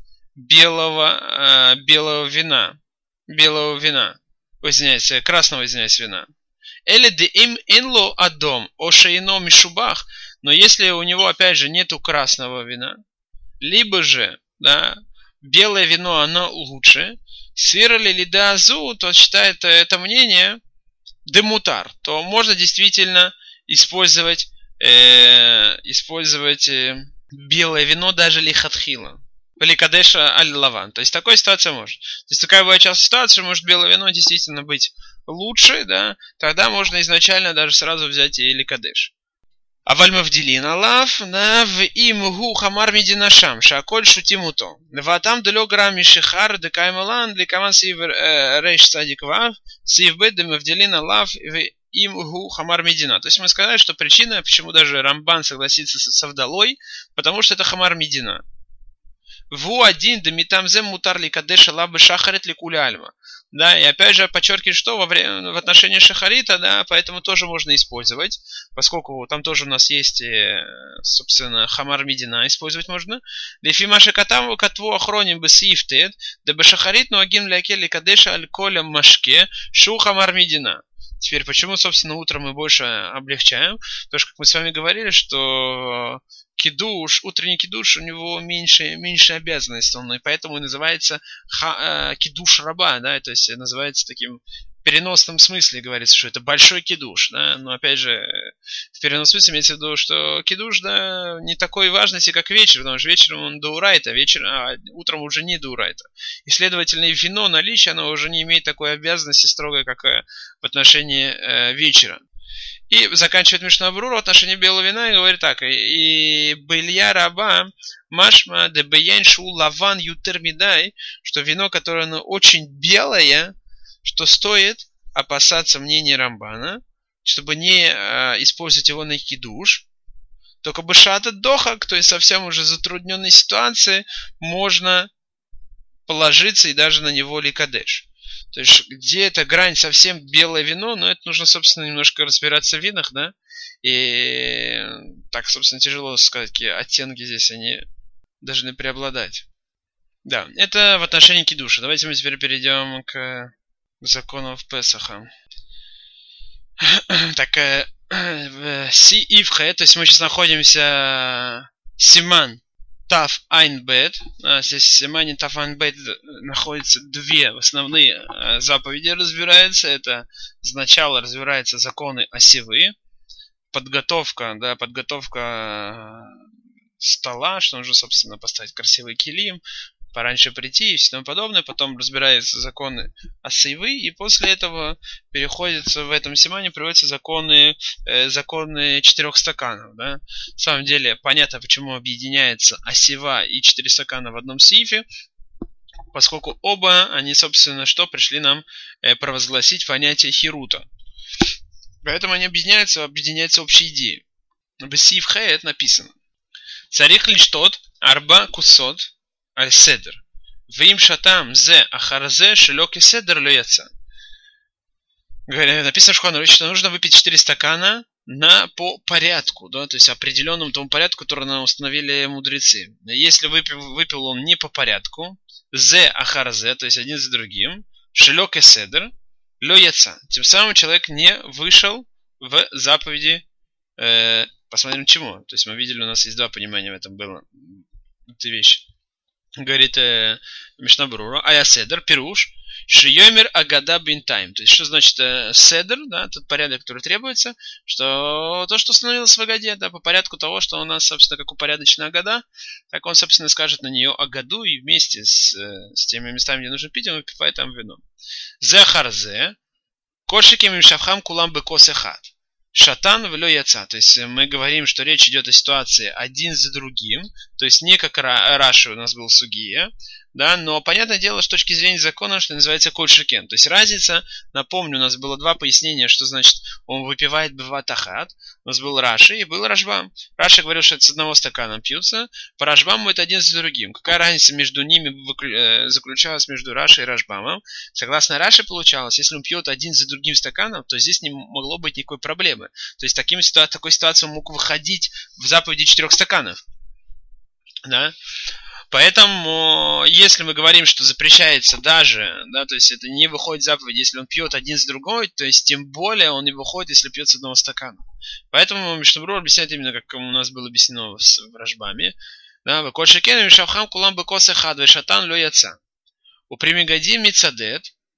белого, белого вина. Белого вина. Извиняюсь, красного, извиняюсь, вина. Или де им инло адом, ошейно мишубах. Но если у него, опять же, нету красного вина, либо же, да, белое вино, оно лучше, свирали ли да азу, то считает это мнение демутар, то можно действительно использовать, э, использовать э, белое вино даже лихатхила. Или кадеша аль-лаван. То есть такая ситуация может. То есть такая бывает часто ситуация, может белое вино действительно быть лучше, да, тогда можно изначально даже сразу взять или кадеш. А вальмавдилин алав, да, в имгу хамар мединашам, шаколь шутимуто. В там далё грамми шихар, декаймалан, для команд сив рейш садик вав, сив бет демавдилин алав, в имгу хамар медина. То есть мы сказали, что причина, почему даже Рамбан согласится с Авдалой, потому что это хамар медина. Ву один демитамзе мутар ли кадеша лабы шахарет ли куля альма. Да, и опять же подчеркивает, что во время, в отношении шахарита, да, поэтому тоже можно использовать, поскольку там тоже у нас есть, собственно, хамар медина использовать можно. Лефимаша катаму катву охроним бы сифтет, да бы шахарит, но агим ляке ли кадеша аль коля машке шу хамар медина. Теперь, почему, собственно, утром мы больше облегчаем? Потому что, как мы с вами говорили, что кидуш, утренний кидуш, у него меньше, меньше обязанностей, он, и поэтому и называется ха, э, кидуш раба, да, то есть называется таким в переносном смысле, говорится, что это большой кидуш, да, но опять же, в переносном смысле имеется в виду, что кидуш, да, не такой важности, как вечер, потому что вечером он доурайта, вечером, а утром уже не доурайта. И, следовательно, и вино, наличие, оно уже не имеет такой обязанности строгой, как в отношении э, вечера. И заканчивает Мишна Брура в отношении белого вина и говорит так: и белья раба машма де бейен шу лаван ютер мидай, что вино, которое оно очень белое, что стоит опасаться мнения Рамбана, чтобы не э, использовать его на кидуш. Только бы шата дохак, то есть совсем уже затрудненной ситуации, можно положиться и даже на него ликадеш. То есть, где эта грань совсем белое вино, но это нужно, собственно, немножко разбираться в винах, да, и так, собственно, тяжело сказать, какие оттенки здесь, они должны преобладать. Да, это в отношении кидуша. Давайте мы теперь перейдем к законам Песаха. Так, Си Ивхе, то есть мы сейчас находимся Симан Тав Айн Бет. Здесь в Симане Тав Айн Бет находятся две основные заповеди, разбираются. Это сначала разбираются законы осевы, подготовка, да, подготовка стола, что нужно, собственно, поставить красивый килим, пораньше прийти и все тому подобное. Потом разбираются законы осевы, и после этого переходится в этом симане, приводятся законы, э, законы четырех стаканов. Да? На самом деле понятно, почему объединяется осева и четыре стакана в одном сифе, поскольку оба они, собственно, что пришли нам э, провозгласить понятие хирута. Поэтому они объединяются, объединяются общей идеей. В сиф хэ это написано: царих лишь тот арба кусот аль-седр. Вим шатам зе ахарзе шелёки седр лёяца. Написано в Шулхан Арух, что нужно выпить четыре стакана на, по порядку, да, то есть определенному тому порядку, который нам установили мудрецы. Если выпил, выпил он не по порядку, зе ахарзе, то есть один за другим, шелёки седр лёяца, тем самым человек не вышел в заповеди. Э, посмотрим чему. То есть мы видели, у нас есть два понимания в этом было. Эти вещи. Говорит э, Мишна Брура, ая седер, пируш, шиёмер агада бинтайм. То есть, что значит э, седер, да, тот порядок, который требуется, что то, что установилось в агаде, да, по порядку того, что у нас, собственно, как упорядоченная агада, так он, собственно, скажет на нее агаду, и вместе с, э, с теми местами, где нужно пить, он выпивает там вино. Зе харзе, кошиким им шавхам кулам бекосехат. Шатан влё яца. То есть мы говорим, что речь идет о ситуации один за другим. То есть не как Раши у нас был сугия. Да, но понятное дело, с точки зрения закона, что называется коль шекен. То есть разница, напомню, у нас было два пояснения, что значит он выпивает быват ахат. У нас был Раши и был Рашбам. Раши говорил, что это с одного стакана пьются. По Рашбаму это один за другим. Какая разница между ними заключалась между Раши и Рашбамом? Согласно Раши получалось, если он пьет один за другим стаканом, то здесь не могло быть никакой проблемы. То есть таким, такой ситуацией он мог выходить в заповеди четырех стаканов. Да? Поэтому, если мы говорим, что запрещается даже, да, то есть это не выходит в заповедь, если он пьет один с другой, то есть тем более он не выходит, если пьет с одного стакана. Поэтому Мишнабрур объясняет именно, как у нас было объяснено в, в Рашбаме. Да, «Веколь шекен мишавхам кулам бекос эхад вешатан ло яца. Упримигадим мицадет,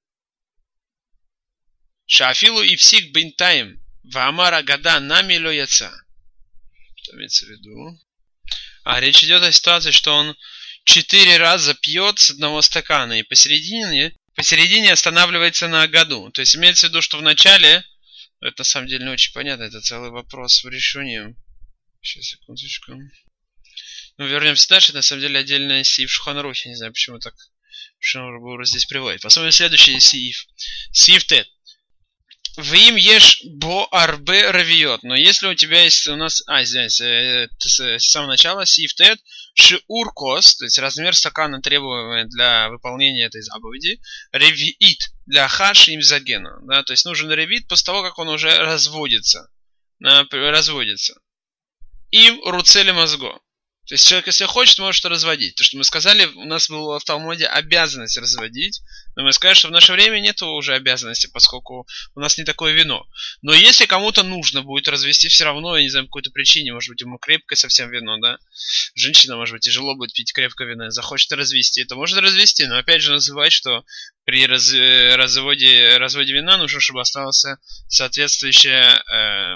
шафилу и псик бинтаим, ваамара гада нами ло яца». Что имеется в виду? А речь идет о ситуации, что он четыре раза пьет с одного стакана и посередине, посередине останавливается на году. То есть имеется в виду, что в начале, это на самом деле не очень понятно, это целый вопрос в решении. Сейчас, секундочку. Ну, вернемся дальше, это на самом деле отдельная сииф Шулхан Арухе, не знаю, почему так Шулхан здесь приводит. Посмотрим следующий сииф. Сииф Тет. В им ешь бо арбе равиот. Но если у тебя есть у нас... А, извиняюсь, э, с, с самого начала сииф Тет. Шиур кос, то есть размер стакана, требуемый для выполнения этой заповеди. Ревиит, для хаши им загена. Да, то есть нужен ревиит после того, как он уже разводится. Да, разводится. Им руцели мозго. То есть человек, если хочет, может разводить. То, что мы сказали, у нас была в Талмуде обязанность разводить. Но мы сказали, что в наше время нет уже обязанности, поскольку у нас не такое вино. Но если кому-то нужно будет развести все равно, я не знаю, по какой-то причине, может быть, ему крепкое совсем вино, да? Женщина, может быть, тяжело будет пить крепкое вино, захочет развести, это может развести. Но опять же называть, что при раз, разводе, разводе вина нужно, чтобы остался соответствующее... Э,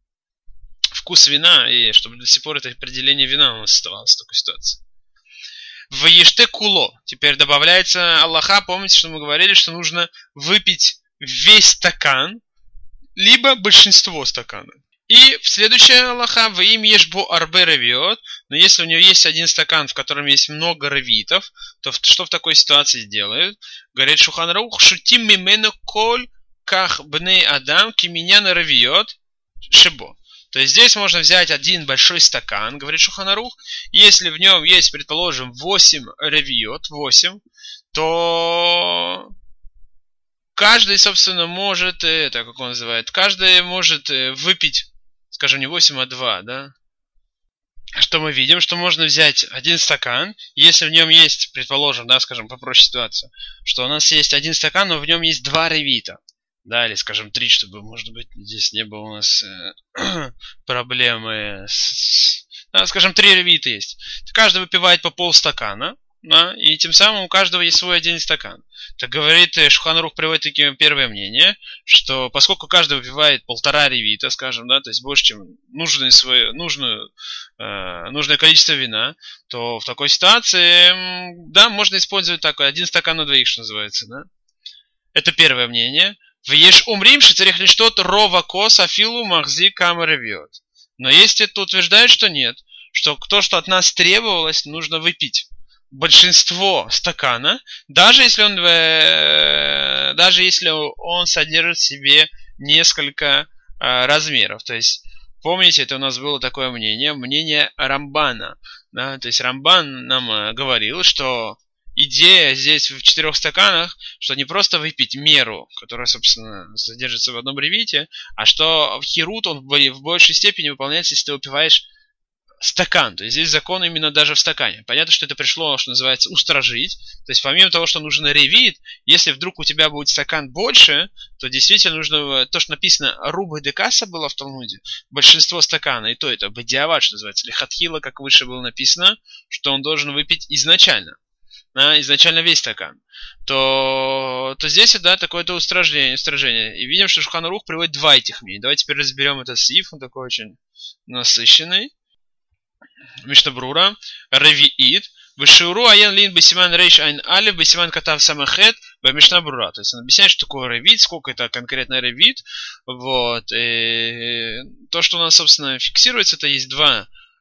вкус вина, и чтобы до сих пор это определение вина у нас оставалось в такой ситуации. В еште куло. Теперь добавляется Аллаха. Помните, что мы говорили, что нужно выпить весь стакан, либо большинство стакана. И в следующее Аллаха, в им ешь бо арбе равиот. Но если у него есть один стакан, в котором есть много равитов, то что в такой ситуации делают? Говорит Шулхан Арух, шутим мимену коль ках бней адам киминян равиот шебо. То есть здесь можно взять один большой стакан, говорит Шулхан Арух, если в нем есть, предположим, восемь ревиот, восемь, то каждый, собственно, может, это, как он называет, каждый может выпить, скажем, не восемь, а два, да? Что мы видим? Что можно взять один стакан, если в нем есть, предположим, да, скажем, попроще ситуация, что у нас есть один стакан, но в нем есть два ревита. Да, или, скажем, три, чтобы, может быть, здесь не было у нас э, проблемы с... Да, скажем, три ревита есть. Каждый выпивает по полстакана, да, и тем самым у каждого есть свой отдельный стакан. Так говорит, Шулхан Арух приводит такое первое мнение, что поскольку каждый выпивает полтора ревита, скажем, да, то есть больше, чем нужное, свое, нужную, э, нужное количество вина, то в такой ситуации, да, можно использовать такой, один стакан на двоих, что называется, да. Это первое мнение. В еш умрим, шицарих лишь тот рова кос афилу махзи камеры бьет. Но есть это утверждают, что нет. Что то, что от нас требовалось, нужно выпить большинство стакана, даже если он, э, даже если он содержит в себе несколько э, размеров. То есть, помните, это у нас было такое мнение, мнение Рамбана. Да? То есть Рамбан нам э, говорил, что идея здесь в четырех стаканах, что не просто выпить меру, которая, собственно, содержится в одном ревите, а что хирут, он в большей степени выполняется, если ты выпиваешь стакан. То есть здесь закон именно даже в стакане. Понятно, что это пришло, что называется, устражить. То есть помимо того, что нужен ревит, если вдруг у тебя будет стакан больше, то действительно нужно, то, что написано рубы де касса было в Талмуде, большинство стакана, и то это бадиават, что называется, или хатхила, как выше было написано, что он должен выпить изначально. Да, изначально весь стакан, то, то здесь, да, такое-то устражение, устражение. И видим, что Шулхан Арух приводит два этих мнения. Давайте теперь разберем этот сиф, он такой очень насыщенный. Мишнабрура, Ревиит, Вешиуру аян лин бесиман рейш айн алиф, бесиман катав самахет, Мишнабрура. То есть он объясняет, что такое ревит, сколько это конкретно ревит. Вот. И то, что у нас, собственно, фиксируется, это есть два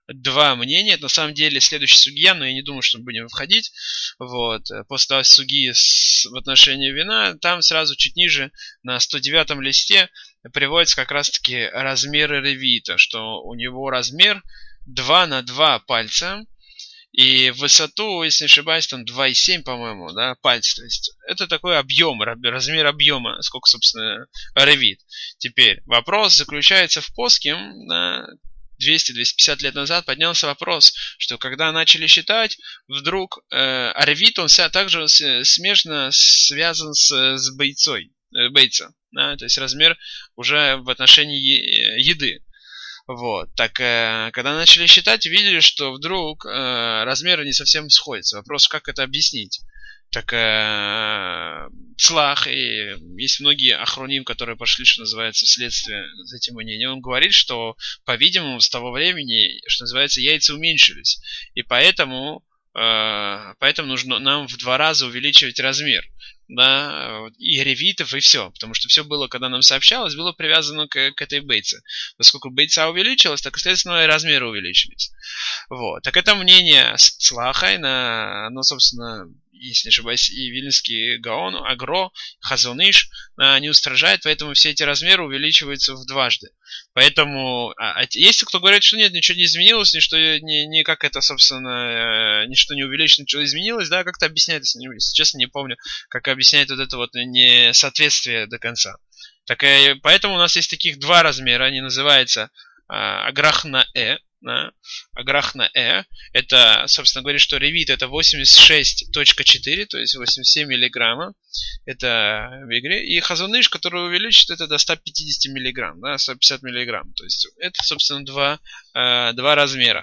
два мнения. Это на самом деле следующий сугья, но я не думаю, что мы будем входить. Вот. После того сугьи в отношении вина, там сразу чуть ниже, на сто девятом листе, приводится как раз-таки размеры ревита, что у него размер два на два пальца. И высоту, если не ошибаюсь, там два и семь, по-моему, да, пальца. То есть это такой объем, размер объема, сколько, собственно, ревит. Теперь вопрос заключается в поске. двести - двести пятьдесят лет назад поднялся вопрос, что когда начали считать, вдруг э, ревит, он также смежно связан с, с бойцой, э, бейца, да, то есть размер уже в отношении еды. Вот, так, э, когда начали считать, увидели, что вдруг э, размеры не совсем сходятся. Вопрос, как это объяснить? Так, э, Цлах, и есть многие ахроним, которые пошли, что называется, вследствие за этим мнением. Он говорит, что, по-видимому, с того времени, что называется, яйца уменьшились. И поэтому, э, поэтому нужно нам в два раза увеличивать размер. Да, и ревитов, и все. Потому что все было, когда нам сообщалось, было привязано к, к этой бейце. Поскольку бейца увеличилась, так, соответственно, и размеры увеличились. Вот. Так это мнение Цлаха, оно, собственно, если не ошибаюсь, и Вильнский Гаон, Агро, Хазон-Иш не устражает, поэтому все эти размеры увеличиваются в дважды. Поэтому а, есть кто говорит, что нет, ничего не изменилось, ничто не, не как это, собственно, ничто не увеличилось, ничего изменилось, да, как-то объясняет, если, если честно, не помню, как объясняет вот это вот несоответствие до конца. Так, поэтому у нас есть таких два размера, они называются а, Аграх на Э, да, Аграх на Э, это, собственно, говорит, что ревит это восемьдесят шесть целых четыре, то есть восемьдесят семь миллиграммов, это в игре, и Хазон-Иш, который увеличит это до ста пятидесяти миллиграмм, да, сто пятьдесят миллиграмм, то есть это, собственно, два, э, два размера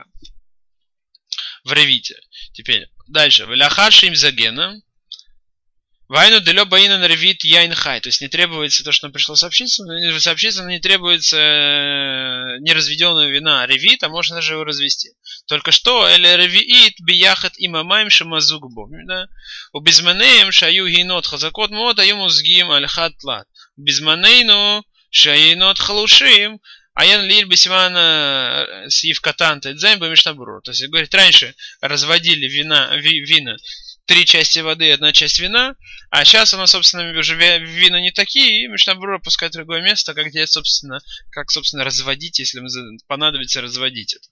в ревите. Теперь, дальше, Валяхар Шим Загена, Вайну делё баина на ревит яйн хай. То есть не требуется то, что нам пришло сообщиться, но сообщиться, но не требуется неразведенного вина ревит, а можно даже его развести. Только что, эле ревиит бияхат имамаем шамазугбо. У безманеем шаю гейнот хазакот мод, а ему сгим аль-хат лат. У безманейну шаейнот халушим, аян лиль бисимана сив катан тедзайм бамишнабуру. То есть, говорит, раньше разводили вина, ви, вина три части воды и одна часть вина, а сейчас у нас, собственно, уже вина не такие, и Мишнабрура пускает в другое место, как где, собственно, как, собственно, разводить, если понадобится разводить это.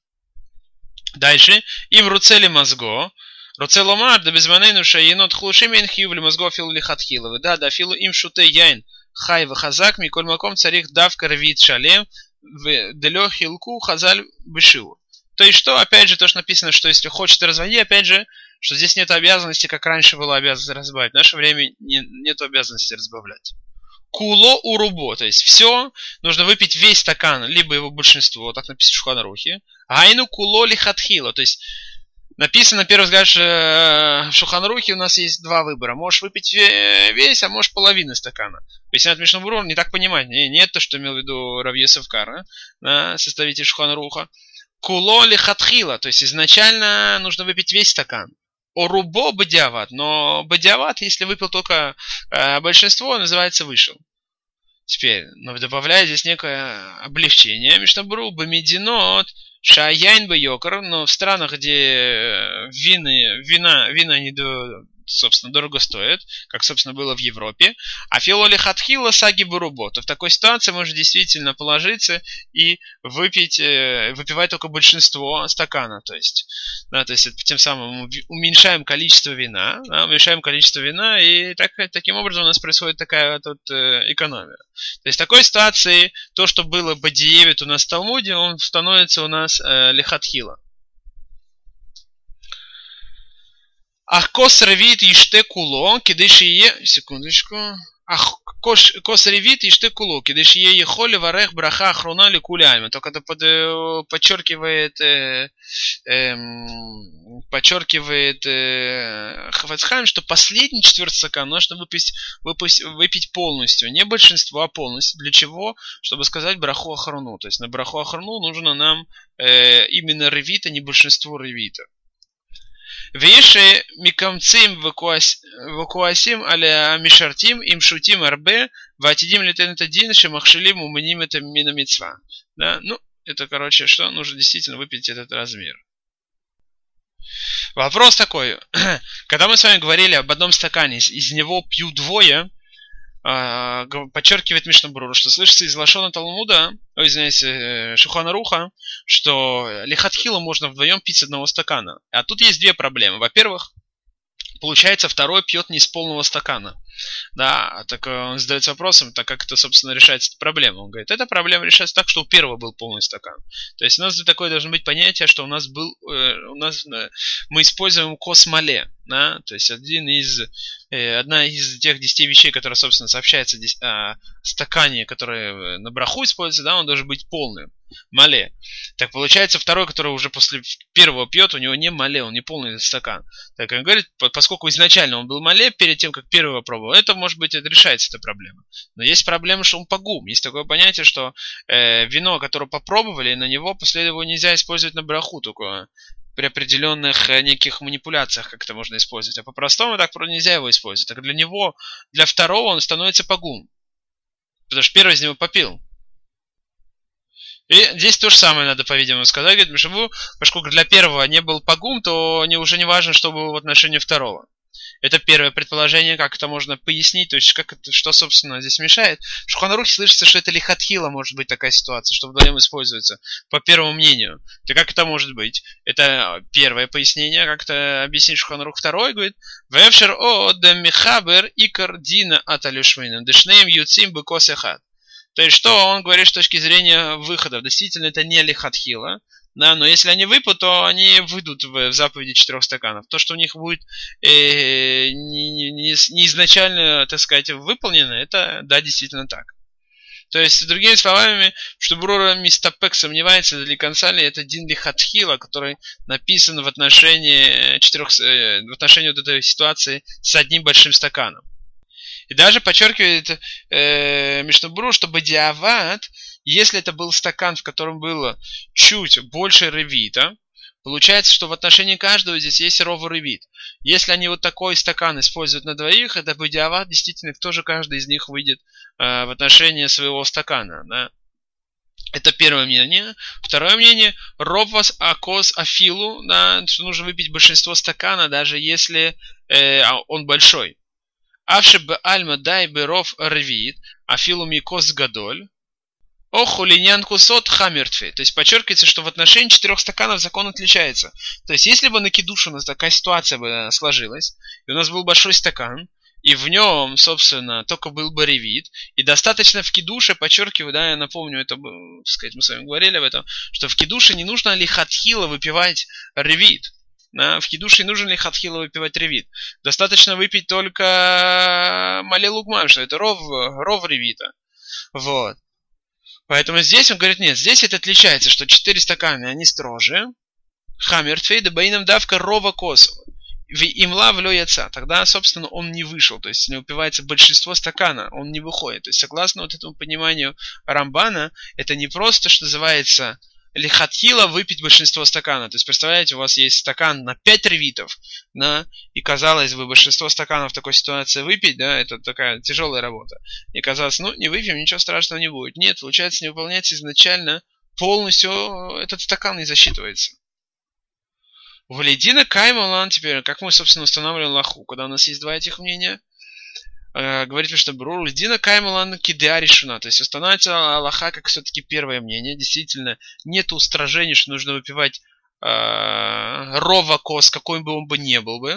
Дальше. Им руцели мозго. Руцеломар, да безманейну шаенот хлушим ин хьювли мозго филу лихатхиловы. Да, да, филу им шуте яйн хай вахазак, миколь маком царих давка рвит шалем, в делё хилку хазаль бешиву. То есть, что, опять же, то, что написано, что если хочет разводить, опять же, что здесь нет обязанности, как раньше была обязанность разбавить. В наше время не, нет обязанности разбавлять. Куло урубо, то есть все, нужно выпить весь стакан, либо его большинство, так написано в Шулхан Арухе. Айну куло лихатхило, то есть написано, на первый взгляд, в Шулхан Арухе у нас есть два выбора. Можешь выпить весь, а можешь половину стакана. Поясняет Мишнабрура, не так понимать. Не, не это, что имел в виду Рав Йосеф Кар, да, составитель Шулхан Аруха. Куло лихатхило, то есть изначально нужно выпить весь стакан. Орубо бадиават, но бадиават, если выпил только э, большинство, называется вышел. Теперь, но добавляя здесь некое облегчение, Мишнабру бамединот шаяйн бьёкар, но в странах, где вины, вина, вина не до, собственно, дорого стоят, как, собственно, было в Европе, а филоли хатхила саги бурубо, то в такой ситуации можно действительно положиться и выпить, выпивать только большинство стакана, то есть, да, то есть тем самым уменьшаем количество вина, да, уменьшаем количество вина, и так, таким образом у нас происходит такая вот экономия. То есть в такой ситуации то, что было бадиевит у нас в Талмуде, он становится у нас э, лихатхила. Ах кос ревит иште куло, кидышие, секундочку. Ах кос ревит иште куло, кидышие ехоли варех браха ахруна ли куляйма. Только это под, подчеркивает, э, э, подчеркивает э, Хафец-Хаим, что последний четвертый стакан нужно выпить, выпить, выпить полностью, не большинство, а полностью. Для чего? Чтобы сказать браху ахруну. То есть на браху ахруну нужно нам э, именно ревит, а не большинство ревита. Веши микамцим вакуасим аля мишартим им шутим арбе ватидим летен это дин шемахшилим уманим это мина мицва. Да, ну это, короче, что? Нужно действительно выпить этот размер. Вопрос такой. Когда мы с вами говорили об одном стакане, из него пьют двое, подчеркивает Мишна Брура, что слышится из Лашона Талмуда, ой, извиняюсь, Шулхан Аруха, что лихатхила можно вдвоем пить с одного стакана. А тут есть две проблемы. Во-первых, получается, второй пьет не из полного стакана. Да, так он задается вопросом, так как это, собственно, решается эта проблема. Он говорит, эта проблема решается так, что у первого был полный стакан. То есть у нас такое должно быть понятие, что у нас был, э, у нас э, мы используем кос мале, да, то есть один из, э, одна из тех десяти вещей, которая, собственно, сообщается о стакане, который на браху используется, да, он должен быть полным. Мале. Так получается, второй, который уже после первого пьет, у него не мале, он не полный стакан. Так он говорит, поскольку изначально он был мале, перед тем, как первого пробовал, это, может быть, это решается эта проблема. Но есть проблема, что он пагум. Есть такое понятие, что э, вино, которое попробовали, на него после этого нельзя использовать на браху, только при определенных э, неких манипуляциях, как это можно использовать. А по-простому так нельзя его использовать. Так для него, для второго он становится пагум. Потому что первый из него попил. И здесь то же самое надо, по-видимому, сказать. Говорит, Мишабу, поскольку для первого не был пагум, то не, уже не важно, что было в отношении второго. Это первое предположение, как это можно пояснить, то есть как это, что, собственно, здесь мешает. В Шулхан Арухе слышится, что это лихатхила может быть такая ситуация, что вдвоем используется, по первому мнению. То как это может быть? Это первое пояснение, как это объяснить Шулхан Арух. Второй говорит, «Вэвшер о де михабер икар дина аталюшмейном дешнеем юцим быкос эхад». То есть, что он говорит с точки зрения выходов. Действительно, это не лихатхила. Да, но если они выпьют, то они выйдут в, в заповеди четырех стаканов. То, что у них будет э, не, не, не изначально, так сказать, выполнено, это, да, действительно так. То есть, другими словами, что Брура Мистапек сомневается, для конца ли это Дин лихатхила, который написан в отношении, четырех, э, в отношении вот этой ситуации с одним большим стаканом. И даже подчеркивает э, Мишна Брура, что бадиават, если это был стакан, в котором было чуть больше ревита, получается, что в отношении каждого здесь есть ров ревит. Если они вот такой стакан используют на двоих, это бадиават, действительно, тоже каждый из них выйдет э, в отношении своего стакана. Да? Это первое мнение. Второе мнение, ровас акос афилу, да, что нужно выпить большинство стакана, даже если э, он большой. Авши бе альма дай беров рвит, афилу микос гадоль, оху линьян кусот хамертфе. То есть подчеркивается, что в отношении четырех стаканов закон отличается. То есть если бы на кидуш у нас такая ситуация бы сложилась, и у нас был большой стакан, и в нем, собственно, только был бы ревит, и достаточно в кидуше, подчеркиваю, да, я напомню, это, так сказать, мы с вами говорили об этом, что в кидуше не нужно лихатхила выпивать ревит. Да, в кидуше не нужно ли хатхила выпивать ревит. Достаточно выпить только мале лугман, что это ров, ров ревита. Вот. Поэтому здесь он говорит, нет, здесь это отличается, что четыре стакана, они строже. Хамер тфейда баинам давка рова кос. Имла влё яца. Тогда, собственно, он не вышел. То есть не упивается большинство стакана, он не выходит. То есть согласно вот этому пониманию Рамбана, это не просто, что называется, лихатхила выпить большинство стакана. То есть, представляете, у вас есть стакан на пять ревитов, да, и казалось бы, большинство стаканов в такой ситуации выпить, да, это такая тяжелая работа. И казалось, ну, не выпьем, ничего страшного не будет. Нет, получается, не выполняется изначально, полностью этот стакан не засчитывается. У Валидина Каймалан теперь, как мы, собственно, устанавливаем лаху, когда у нас есть два этих мнения, говорит Мишна Брура, Валидина Каймалан кидеа решена. То есть устанавливается Аллаха как все-таки первое мнение. Действительно, нет устражений, что нужно выпивать э, рова кос, какой бы он бы ни был бы.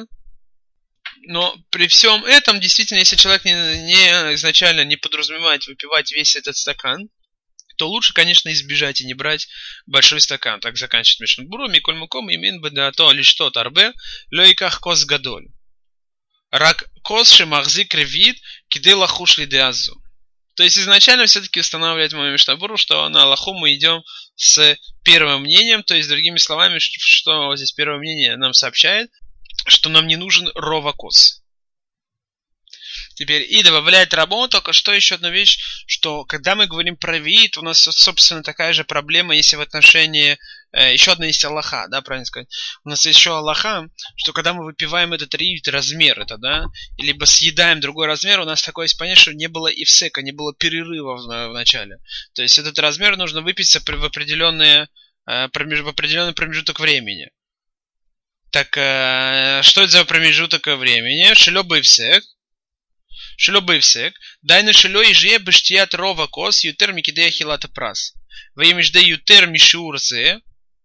Но при всем этом, действительно, если человек не, не изначально не подразумевает выпивать весь этот стакан, то лучше, конечно, избежать и не брать большой стакан. Так заканчивает Мишна Брура. Миколь муком имин бедато лишь тот арбе лойках кос гадоль. Рак кос шемахзик ревит киды лахуш лидеазу. То есть изначально все-таки устанавливает мой Мишна Брура, что на лаху мы идем с первым мнением. То есть, другими словами, что здесь первое мнение нам сообщает, что нам не нужен рова кос. Теперь и добавляет Рамон, только что еще одну вещь, что когда мы говорим про вид, у нас, собственно, такая же проблема, если в отношении, э, еще одна есть Аллаха, да, правильно сказать. У нас есть еще Аллаха, что когда мы выпиваем этот вид, размер это, да, либо съедаем другой размер, у нас такое есть понятие, что не было ифсека, не было перерыва в, в начале. То есть этот размер нужно выпить в определенные, э, промеж, в определенный промежуток времени. Так, э, что это за промежуток времени? Шило бывсек. Шило бывсек. Дайна шило и жие бештият рова кос ютер микидея хилата прас. Ваимежде ютер мишурзе.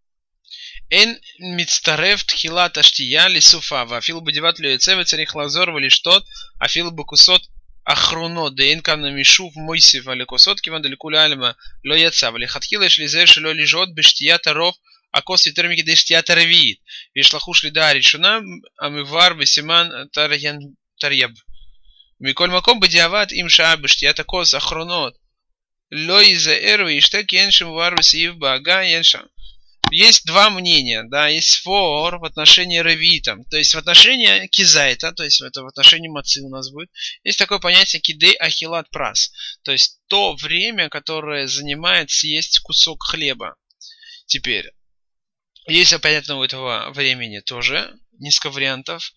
Эн мицтарев тхилат аштия лисуфа. Афил бадиват люецеве царих лазор валиштот. Афил бакусот ахруно. Дэн кана мишув мойсив аликусот. Киван далекуля альма ло яца. Валихатхила шлизе шило лежот бештият ров. А кос ютер микидея штията ревиит. Вишлахуш лида решуна. Амивар весиман тарьян тарьяб. Миколь маком бадиават им шаабы штията кос ахронот. Ло из-за эрвы и штек еншим варвы сиив бага еншам. Есть два мнения, да, есть фор в отношении ревита, то есть в отношении кизайта, то есть это в отношении мацы у нас будет. Есть такое понятие кидей ахилат прас, то есть то время, которое занимает съесть кусок хлеба. Теперь, есть, понятно, у этого времени тоже несколько вариантов.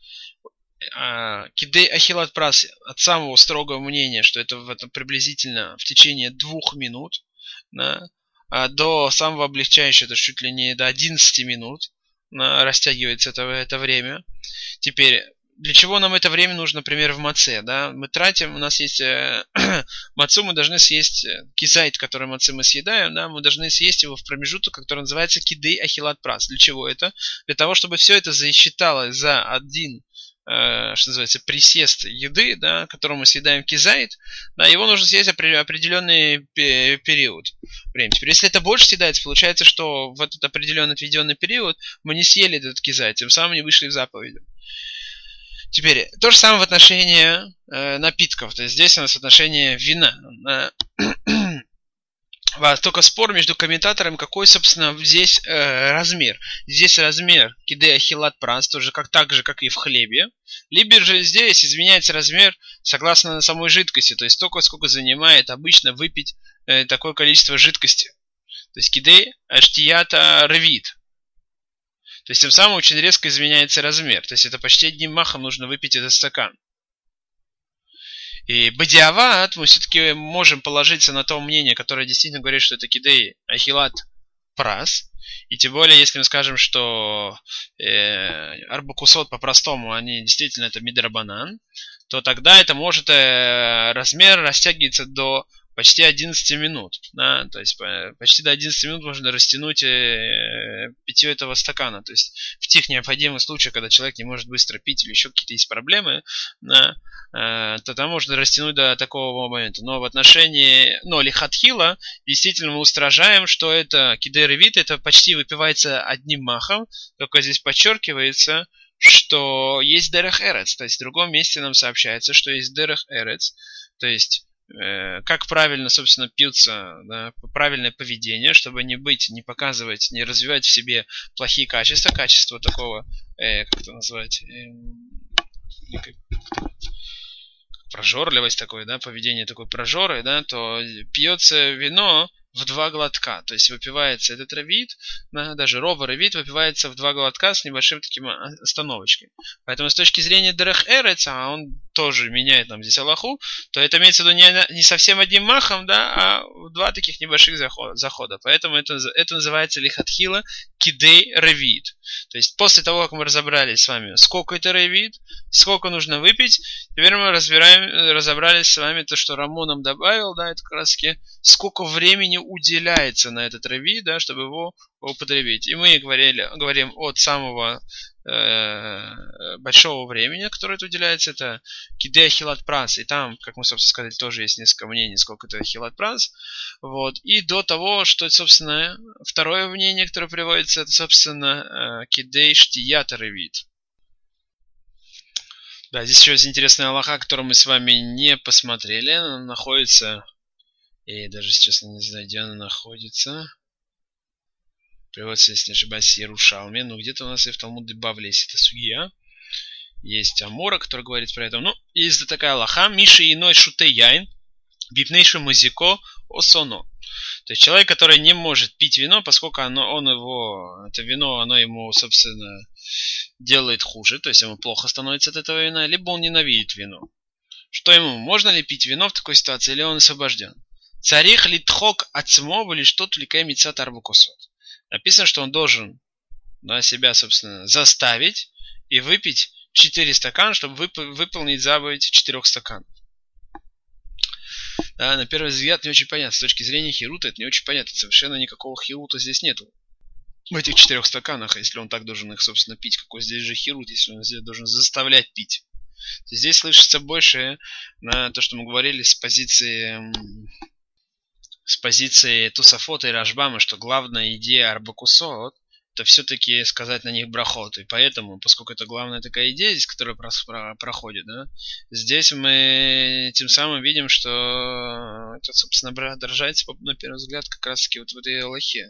Кидей ахилат прас от самого строгого мнения, что это, это приблизительно в течение двух минут, да, а до самого облегчающего, это чуть ли не до одиннадцати минут, да, растягивается это, это время. Теперь, для чего нам это время нужно, например, в маце? Да? Мы тратим, у нас есть э, мацу, мы должны съесть кизайт, который мацы мы съедаем, да, мы должны съесть его в промежуток, который называется кидей ахилат прас. Для чего это? Для того, чтобы все это засчиталось за один, что называется, присест еды, да, которому мы съедаем кизайт, да, его нужно съесть определенный период времени. Теперь, если это больше съедается, получается, что в этот определенный отведенный период мы не съели этот кизайт, тем самым не вышли в заповедь. Теперь, то же самое в отношении э, напитков. То есть здесь у нас отношение вина. Только спор между комментаторами, какой, собственно, здесь э, размер. Здесь размер кидея хилат прас, тоже как, так же, как и в хлебе. Либо же здесь изменяется размер согласно самой жидкости, то есть столько, сколько занимает обычно выпить э, такое количество жидкости. То есть кидей аштията ревит. То есть тем самым очень резко изменяется размер. То есть это почти одним махом нужно выпить этот стакан. И бадиават мы все-таки можем положиться на то мнение, которое действительно говорит, что это кидей ахилат прас. И тем более, если мы скажем, что э, арбакусот по-простому, они действительно это мидрабанан, то тогда это может э, размер растягиваться до почти одиннадцати минут. Да? То есть почти до одиннадцати минут можно растянуть э, питье этого стакана. То есть в тех необходимых случаях, когда человек не может быстро пить или еще какие-то есть проблемы, да, э, то там можно растянуть до такого момента. Но в отношении, но лихатхила, действительно мы устражаем, что это кидей ревит, это почти выпивается одним махом, только здесь подчеркивается, что есть дерех эрец. То есть в другом месте нам сообщается, что есть дерех эрец. То есть как правильно, собственно, пьются, да, правильное поведение, чтобы не быть, не показывать, не развивать в себе плохие качества, качества такого, э, как это назвать, э, как, прожорливость такой, да, поведение такой прожоры, да, то пьется вино в два глотка, то есть выпивается этот ревит, да, даже рова ревит выпивается в два глотка с небольшим таким остановочкой. Поэтому с точки зрения дерех эрец, а он тоже меняет нам здесь аллаху, то это имеется в виду не, не совсем одним махом, да, а два таких небольших захода. захода. Поэтому это, это называется лихатхила кидей ревит. То есть после того, как мы разобрались с вами, сколько это ревит, сколько нужно выпить, теперь мы разбираем, разобрались с вами то, что Рамон нам добавил, да, это как раз таки сколько времени уделяется на этот ревит, да, чтобы его употребить. И мы говорили, говорим от самого э, большого времени, которое это уделяется, это кидея хилат прас, и там, как мы, собственно, сказали, тоже есть несколько мнений, сколько это хилат прас, вот, и до того, что, собственно, второе мнение, которое приводится, это, собственно, э, кидей штията ревит. Да, здесь еще есть интересная алаха, которую мы с вами не посмотрели, она находится, и даже сейчас не знаю, где она находится. Приводится, если не ошибаюсь, в Иерушалме, но где-то у нас и в Талмуде Бавле есть эта сугия. есть Амура, который говорит про это. Ну, есть такая алаха, Миши иной шуте яйн, бипнейши музико осоно. То есть человек, который не может пить вино, поскольку оно, он его, это вино, оно ему, собственно, делает хуже, то есть ему плохо становится от этого вина, либо он ненавидит вино. Что ему, можно ли пить вино в такой ситуации, или он освобожден? Царих литхок ацмо или что только мицат арбукосот. Написано, что он должен, да, себя, собственно, заставить и выпить четыре стакана, чтобы вып- выполнить заповедь четырех стаканов. Да, на первый взгляд не очень понятно. С точки зрения хирута это не очень понятно. Совершенно никакого хирута здесь нету. В этих четырех стаканах, если он так должен их, собственно, пить. Какой здесь же хирут, если он здесь должен заставлять пить. То здесь слышится больше на то, что мы говорили с позиции, с позиции Тусафота и Рашбама, что главная идея Арбакусот это все-таки сказать на них брахот. И поэтому, поскольку это главная такая идея, здесь, которая проходит, да, здесь мы тем самым видим, что это, собственно, отражается, на первый взгляд, как раз таки вот в этой алахе.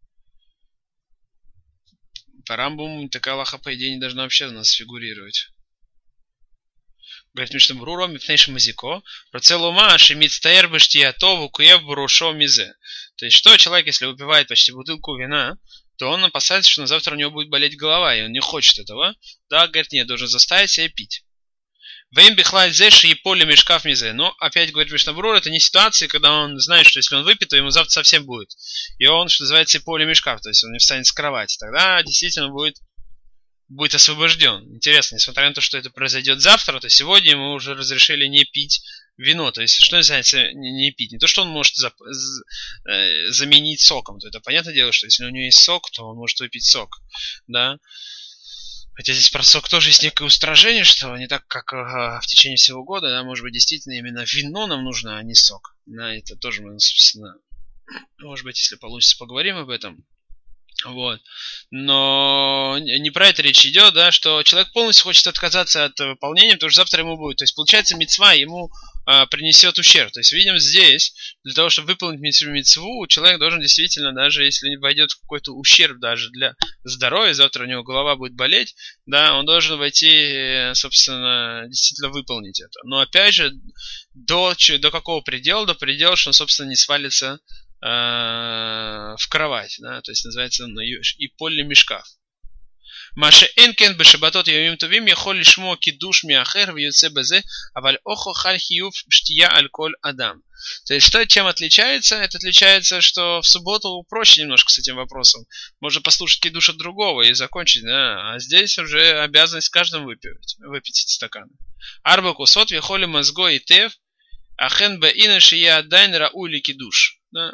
По Рамбаму такая алаха, по идее, не должна вообще у нас фигурировать. Говорит, что Бруро мифнейшим мазико, про целума шемицтаэр баштиятову куев бурушо мизе. То есть, что человек, если выпивает почти бутылку вина, то он опасается, что на завтра у него будет болеть голова, и он не хочет этого. Да, говорит, нет, должен заставить себя пить. Вейм бихлай зеши и поле мешкав мизе. Но, опять говорит Мишнабрур, это не ситуация, когда он знает, что если он выпьет, то ему завтра совсем будет. И он, что называется, и поле мешкав, то есть он не встанет с кровати. Тогда действительно будет, будет освобожден. Интересно, несмотря на то, что это произойдет завтра, то сегодня ему уже разрешили не пить вино. То есть, что называется не, не пить? Не то, что он может за, за, э, заменить соком. То это понятное дело, что если у него есть сок, то он может выпить сок. Да? Хотя здесь про сок тоже есть некое устражение, что не так, как э, в течение всего года, да, может быть, действительно именно вино нам нужно, а не сок. Да, это тоже мы, собственно, может быть, если получится, поговорим об этом. Вот. Но не про это речь идет, да, что человек полностью хочет отказаться от выполнения, потому что завтра ему будет. То есть, получается, мицва ему а, принесет ущерб. То есть, видим здесь, для того, чтобы выполнить мицву, человек должен действительно, даже если войдет в какой-то ущерб даже для здоровья, завтра у него голова будет болеть, да, он должен войти, собственно, действительно выполнить это. Но опять же, до, до какого предела? До предела, что он, собственно, не свалится в кровать, да, то есть называется и поле мешкав. Маше энкен бешабатот йомим товим яхол лишмо кидуш миахер вьюце безе аваль охо халь хиюв штия аль-коль адам. То есть что чем отличается? Это отличается, что в субботу проще немножко с этим вопросом. Можно послушать кидуш от другого и закончить, да, а здесь уже обязанность каждому выпить, выпить эти стаканы. Арба кусот яхоли мозго и тев ахен бе инаши я дайн раули кидуш. Да.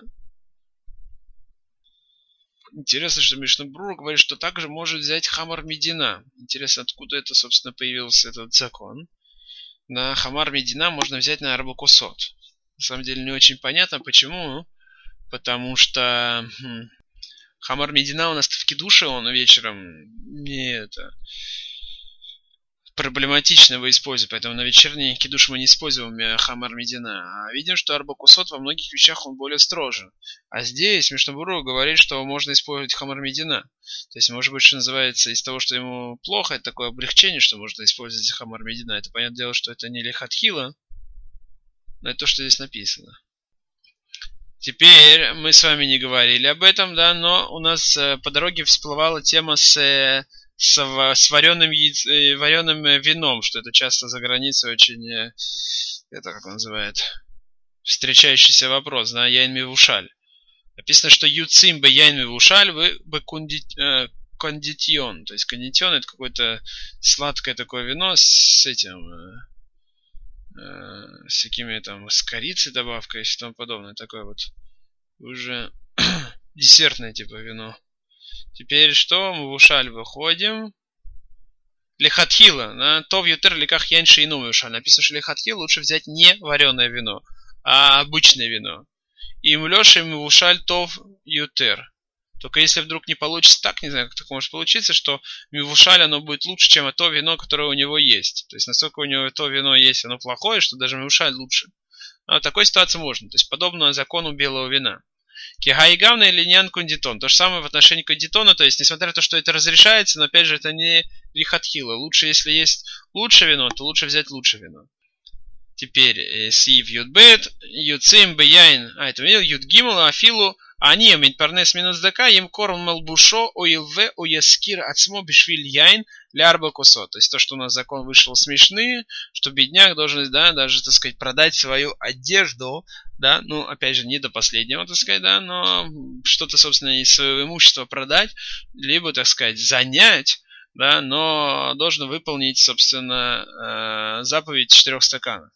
Интересно, что Мишнабрур говорит, что также может взять хамар медина. Интересно, откуда это, собственно, появился этот закон. На хамар медина можно взять на арбакусот. На самом деле не очень понятно, почему. Потому что хм, хамар медина у нас в кидуше, он вечером не это... проблематично его использовать, поэтому на вечерний кидуш мы не используем хамар медина. А видим, что арбакусот во многих вещах он более строжен. А здесь Мишнабрур говорит, что можно использовать хамар медина. То есть, может быть, что называется, из того, что ему плохо, это такое облегчение, что можно использовать хамар медина. Это понятное дело, что это не лихатхила, но это то, что здесь написано. Теперь мы с вами не говорили об этом, да, но у нас по дороге всплывала тема с... С, с вареным, яиц, вареным вином, что это часто за границей очень, это как он называет, встречающийся вопрос, да, яйн мивушаль. Написано, что юцим бе яйн мивушаль вы бе кондитион. То есть кондитион это какое-то сладкое такое вино с этим, э, с какими там, с корицей добавкой и тому подобное. Такое вот уже десертное типа вино. Теперь что? Мы в ушаль выходим. Лихатхила. На тов ютер ликах яньши и новый ушаль. Написано, что лихатхила лучше взять не вареное вино, а обычное вино. И млеши мы в ушаль тов ютер. Только если вдруг не получится так, не знаю, как так может получиться, что мивушаль оно будет лучше, чем то вино, которое у него есть. То есть настолько у него то вино есть, оно плохое, что даже мивушаль лучше. Но в такой ситуации можно. То есть подобно закону белого вина. Кихайгавна или нян кондитон. То же самое в отношении кондитона. То есть, несмотря на то, что это разрешается, но опять же, это не лихатхила. Лучше, если есть лучшее вино, то лучше взять лучшее вино. Теперь сив юдбет, юцим бияин, а это видел, юдгимул, афилу, они имеют парнес минус дака, им корм малбушо, оилве, ояскир, ацмо, бишвиль яин, лярба кусо. То есть то, что у нас закон вышел смешные, что бедняк должен, да, даже, так сказать, продать свою одежду, да, ну, опять же, не до последнего, так сказать, да, но что-то, собственно, из своего имущества продать, либо, так сказать, занять, да, но должен выполнить, собственно, заповедь четырех стаканов.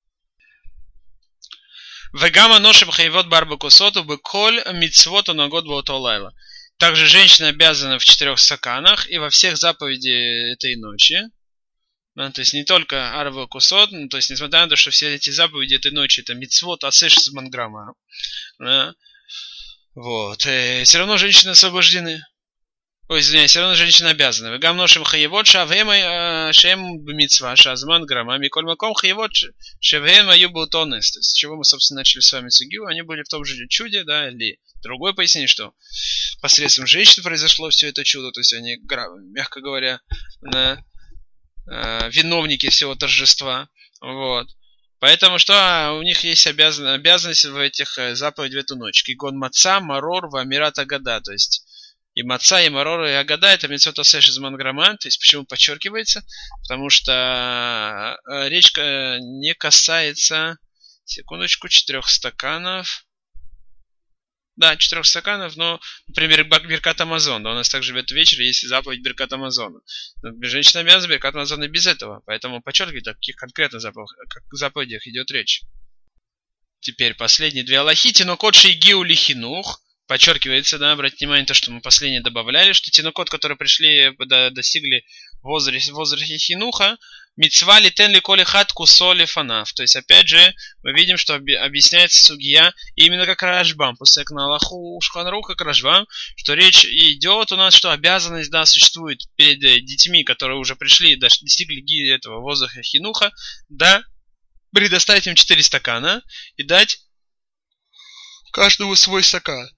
Вегама ношим хайвот барбакусоту бы коль мицвоту на год лайла. Также женщина обязана в четырех стаканах и во всех заповедей этой ночи. Да, то есть не только арва кусот, ну, то есть несмотря на то, что все эти заповеди этой ночи это мицвот асеш с манграма. Да, вот. И все равно женщины освобождены. Ой, извиняюсь, все равно женщина обязана. Вегам ношим хаевот шавема шем бмицва шазман грамма миколь маком хаевот шевема юбутонес. То есть с чего мы, собственно, начали с вами сугию, они были в том же чуде, да, или другое пояснение, что посредством женщин произошло все это чудо, то есть они, мягко говоря, на, э, виновники всего торжества. Вот. Поэтому что у них есть обязан, обязанность в этих заповедях в эту ночь. Кигон маца, марор, вамират агада, то есть и маца, и марор, и агада, это митцвот асеш из манграма. То есть почему подчеркивается? Потому что речь не касается, секундочку, четырех стаканов. Да, четырех стаканов, но, например, Беркат Амазон. Да, у нас также в этот вечер есть заповедь Беркат Амазона. Женщина обязана Беркат Амазона без этого. Поэтому подчеркивает, о каких конкретно заповедях идет речь. Теперь последние две алахи. Тинокот шейгиу лихинух. Подчеркивается, да, обратите внимание, то, что мы последнее добавляли, что тинокот, которые пришли, достигли возраста, возраста хинуха, мицва литен ли коли хат кусоли фанав. То есть, опять же, мы видим, что объясняется сугия именно как Рашбам. После на Аллаху Шханару как Рашбам, что речь идет у нас, что обязанность, да, существует перед детьми, которые уже пришли, достигли этого возраста хинуха, да, предоставить им четыре стакана и дать каждому свой стакан.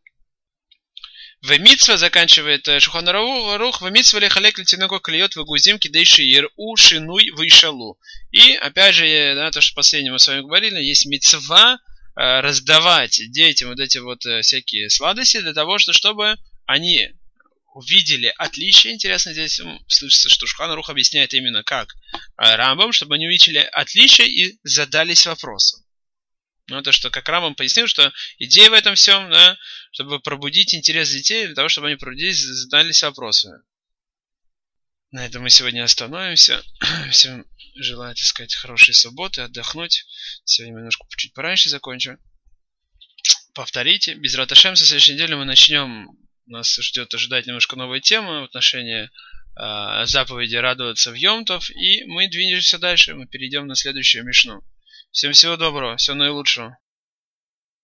В митцва заканчивает Шулхан Арух, в митцва лехалек литинoko клеет в гузим кидейши иру шинуй вышалу. И опять же, да, то, что последнее мы с вами говорили, есть митцва раздавать детям вот эти вот всякие сладости для того, что, чтобы они увидели отличие. Интересно, здесь слышится, что Шулхан Арух объясняет именно как Рамбам, чтобы они увидели отличие и задались вопросом. Ну, то, что как Рамбам пояснил, что идея в этом всем, да, чтобы пробудить интерес детей, для того, чтобы они пробудились, задались вопросами. На этом мы сегодня остановимся. Всем желаю, так сказать, хорошей субботы, отдохнуть. Сегодня немножко чуть пораньше закончу. Повторите. Без Раташем, со следующей недели мы начнем. Нас ждет ожидать немножко новой темы в отношении э, заповеди радоваться в Йом-Тов. И мы двинемся дальше. Мы перейдем на следующую мишну. Всем всего доброго, всего наилучшего.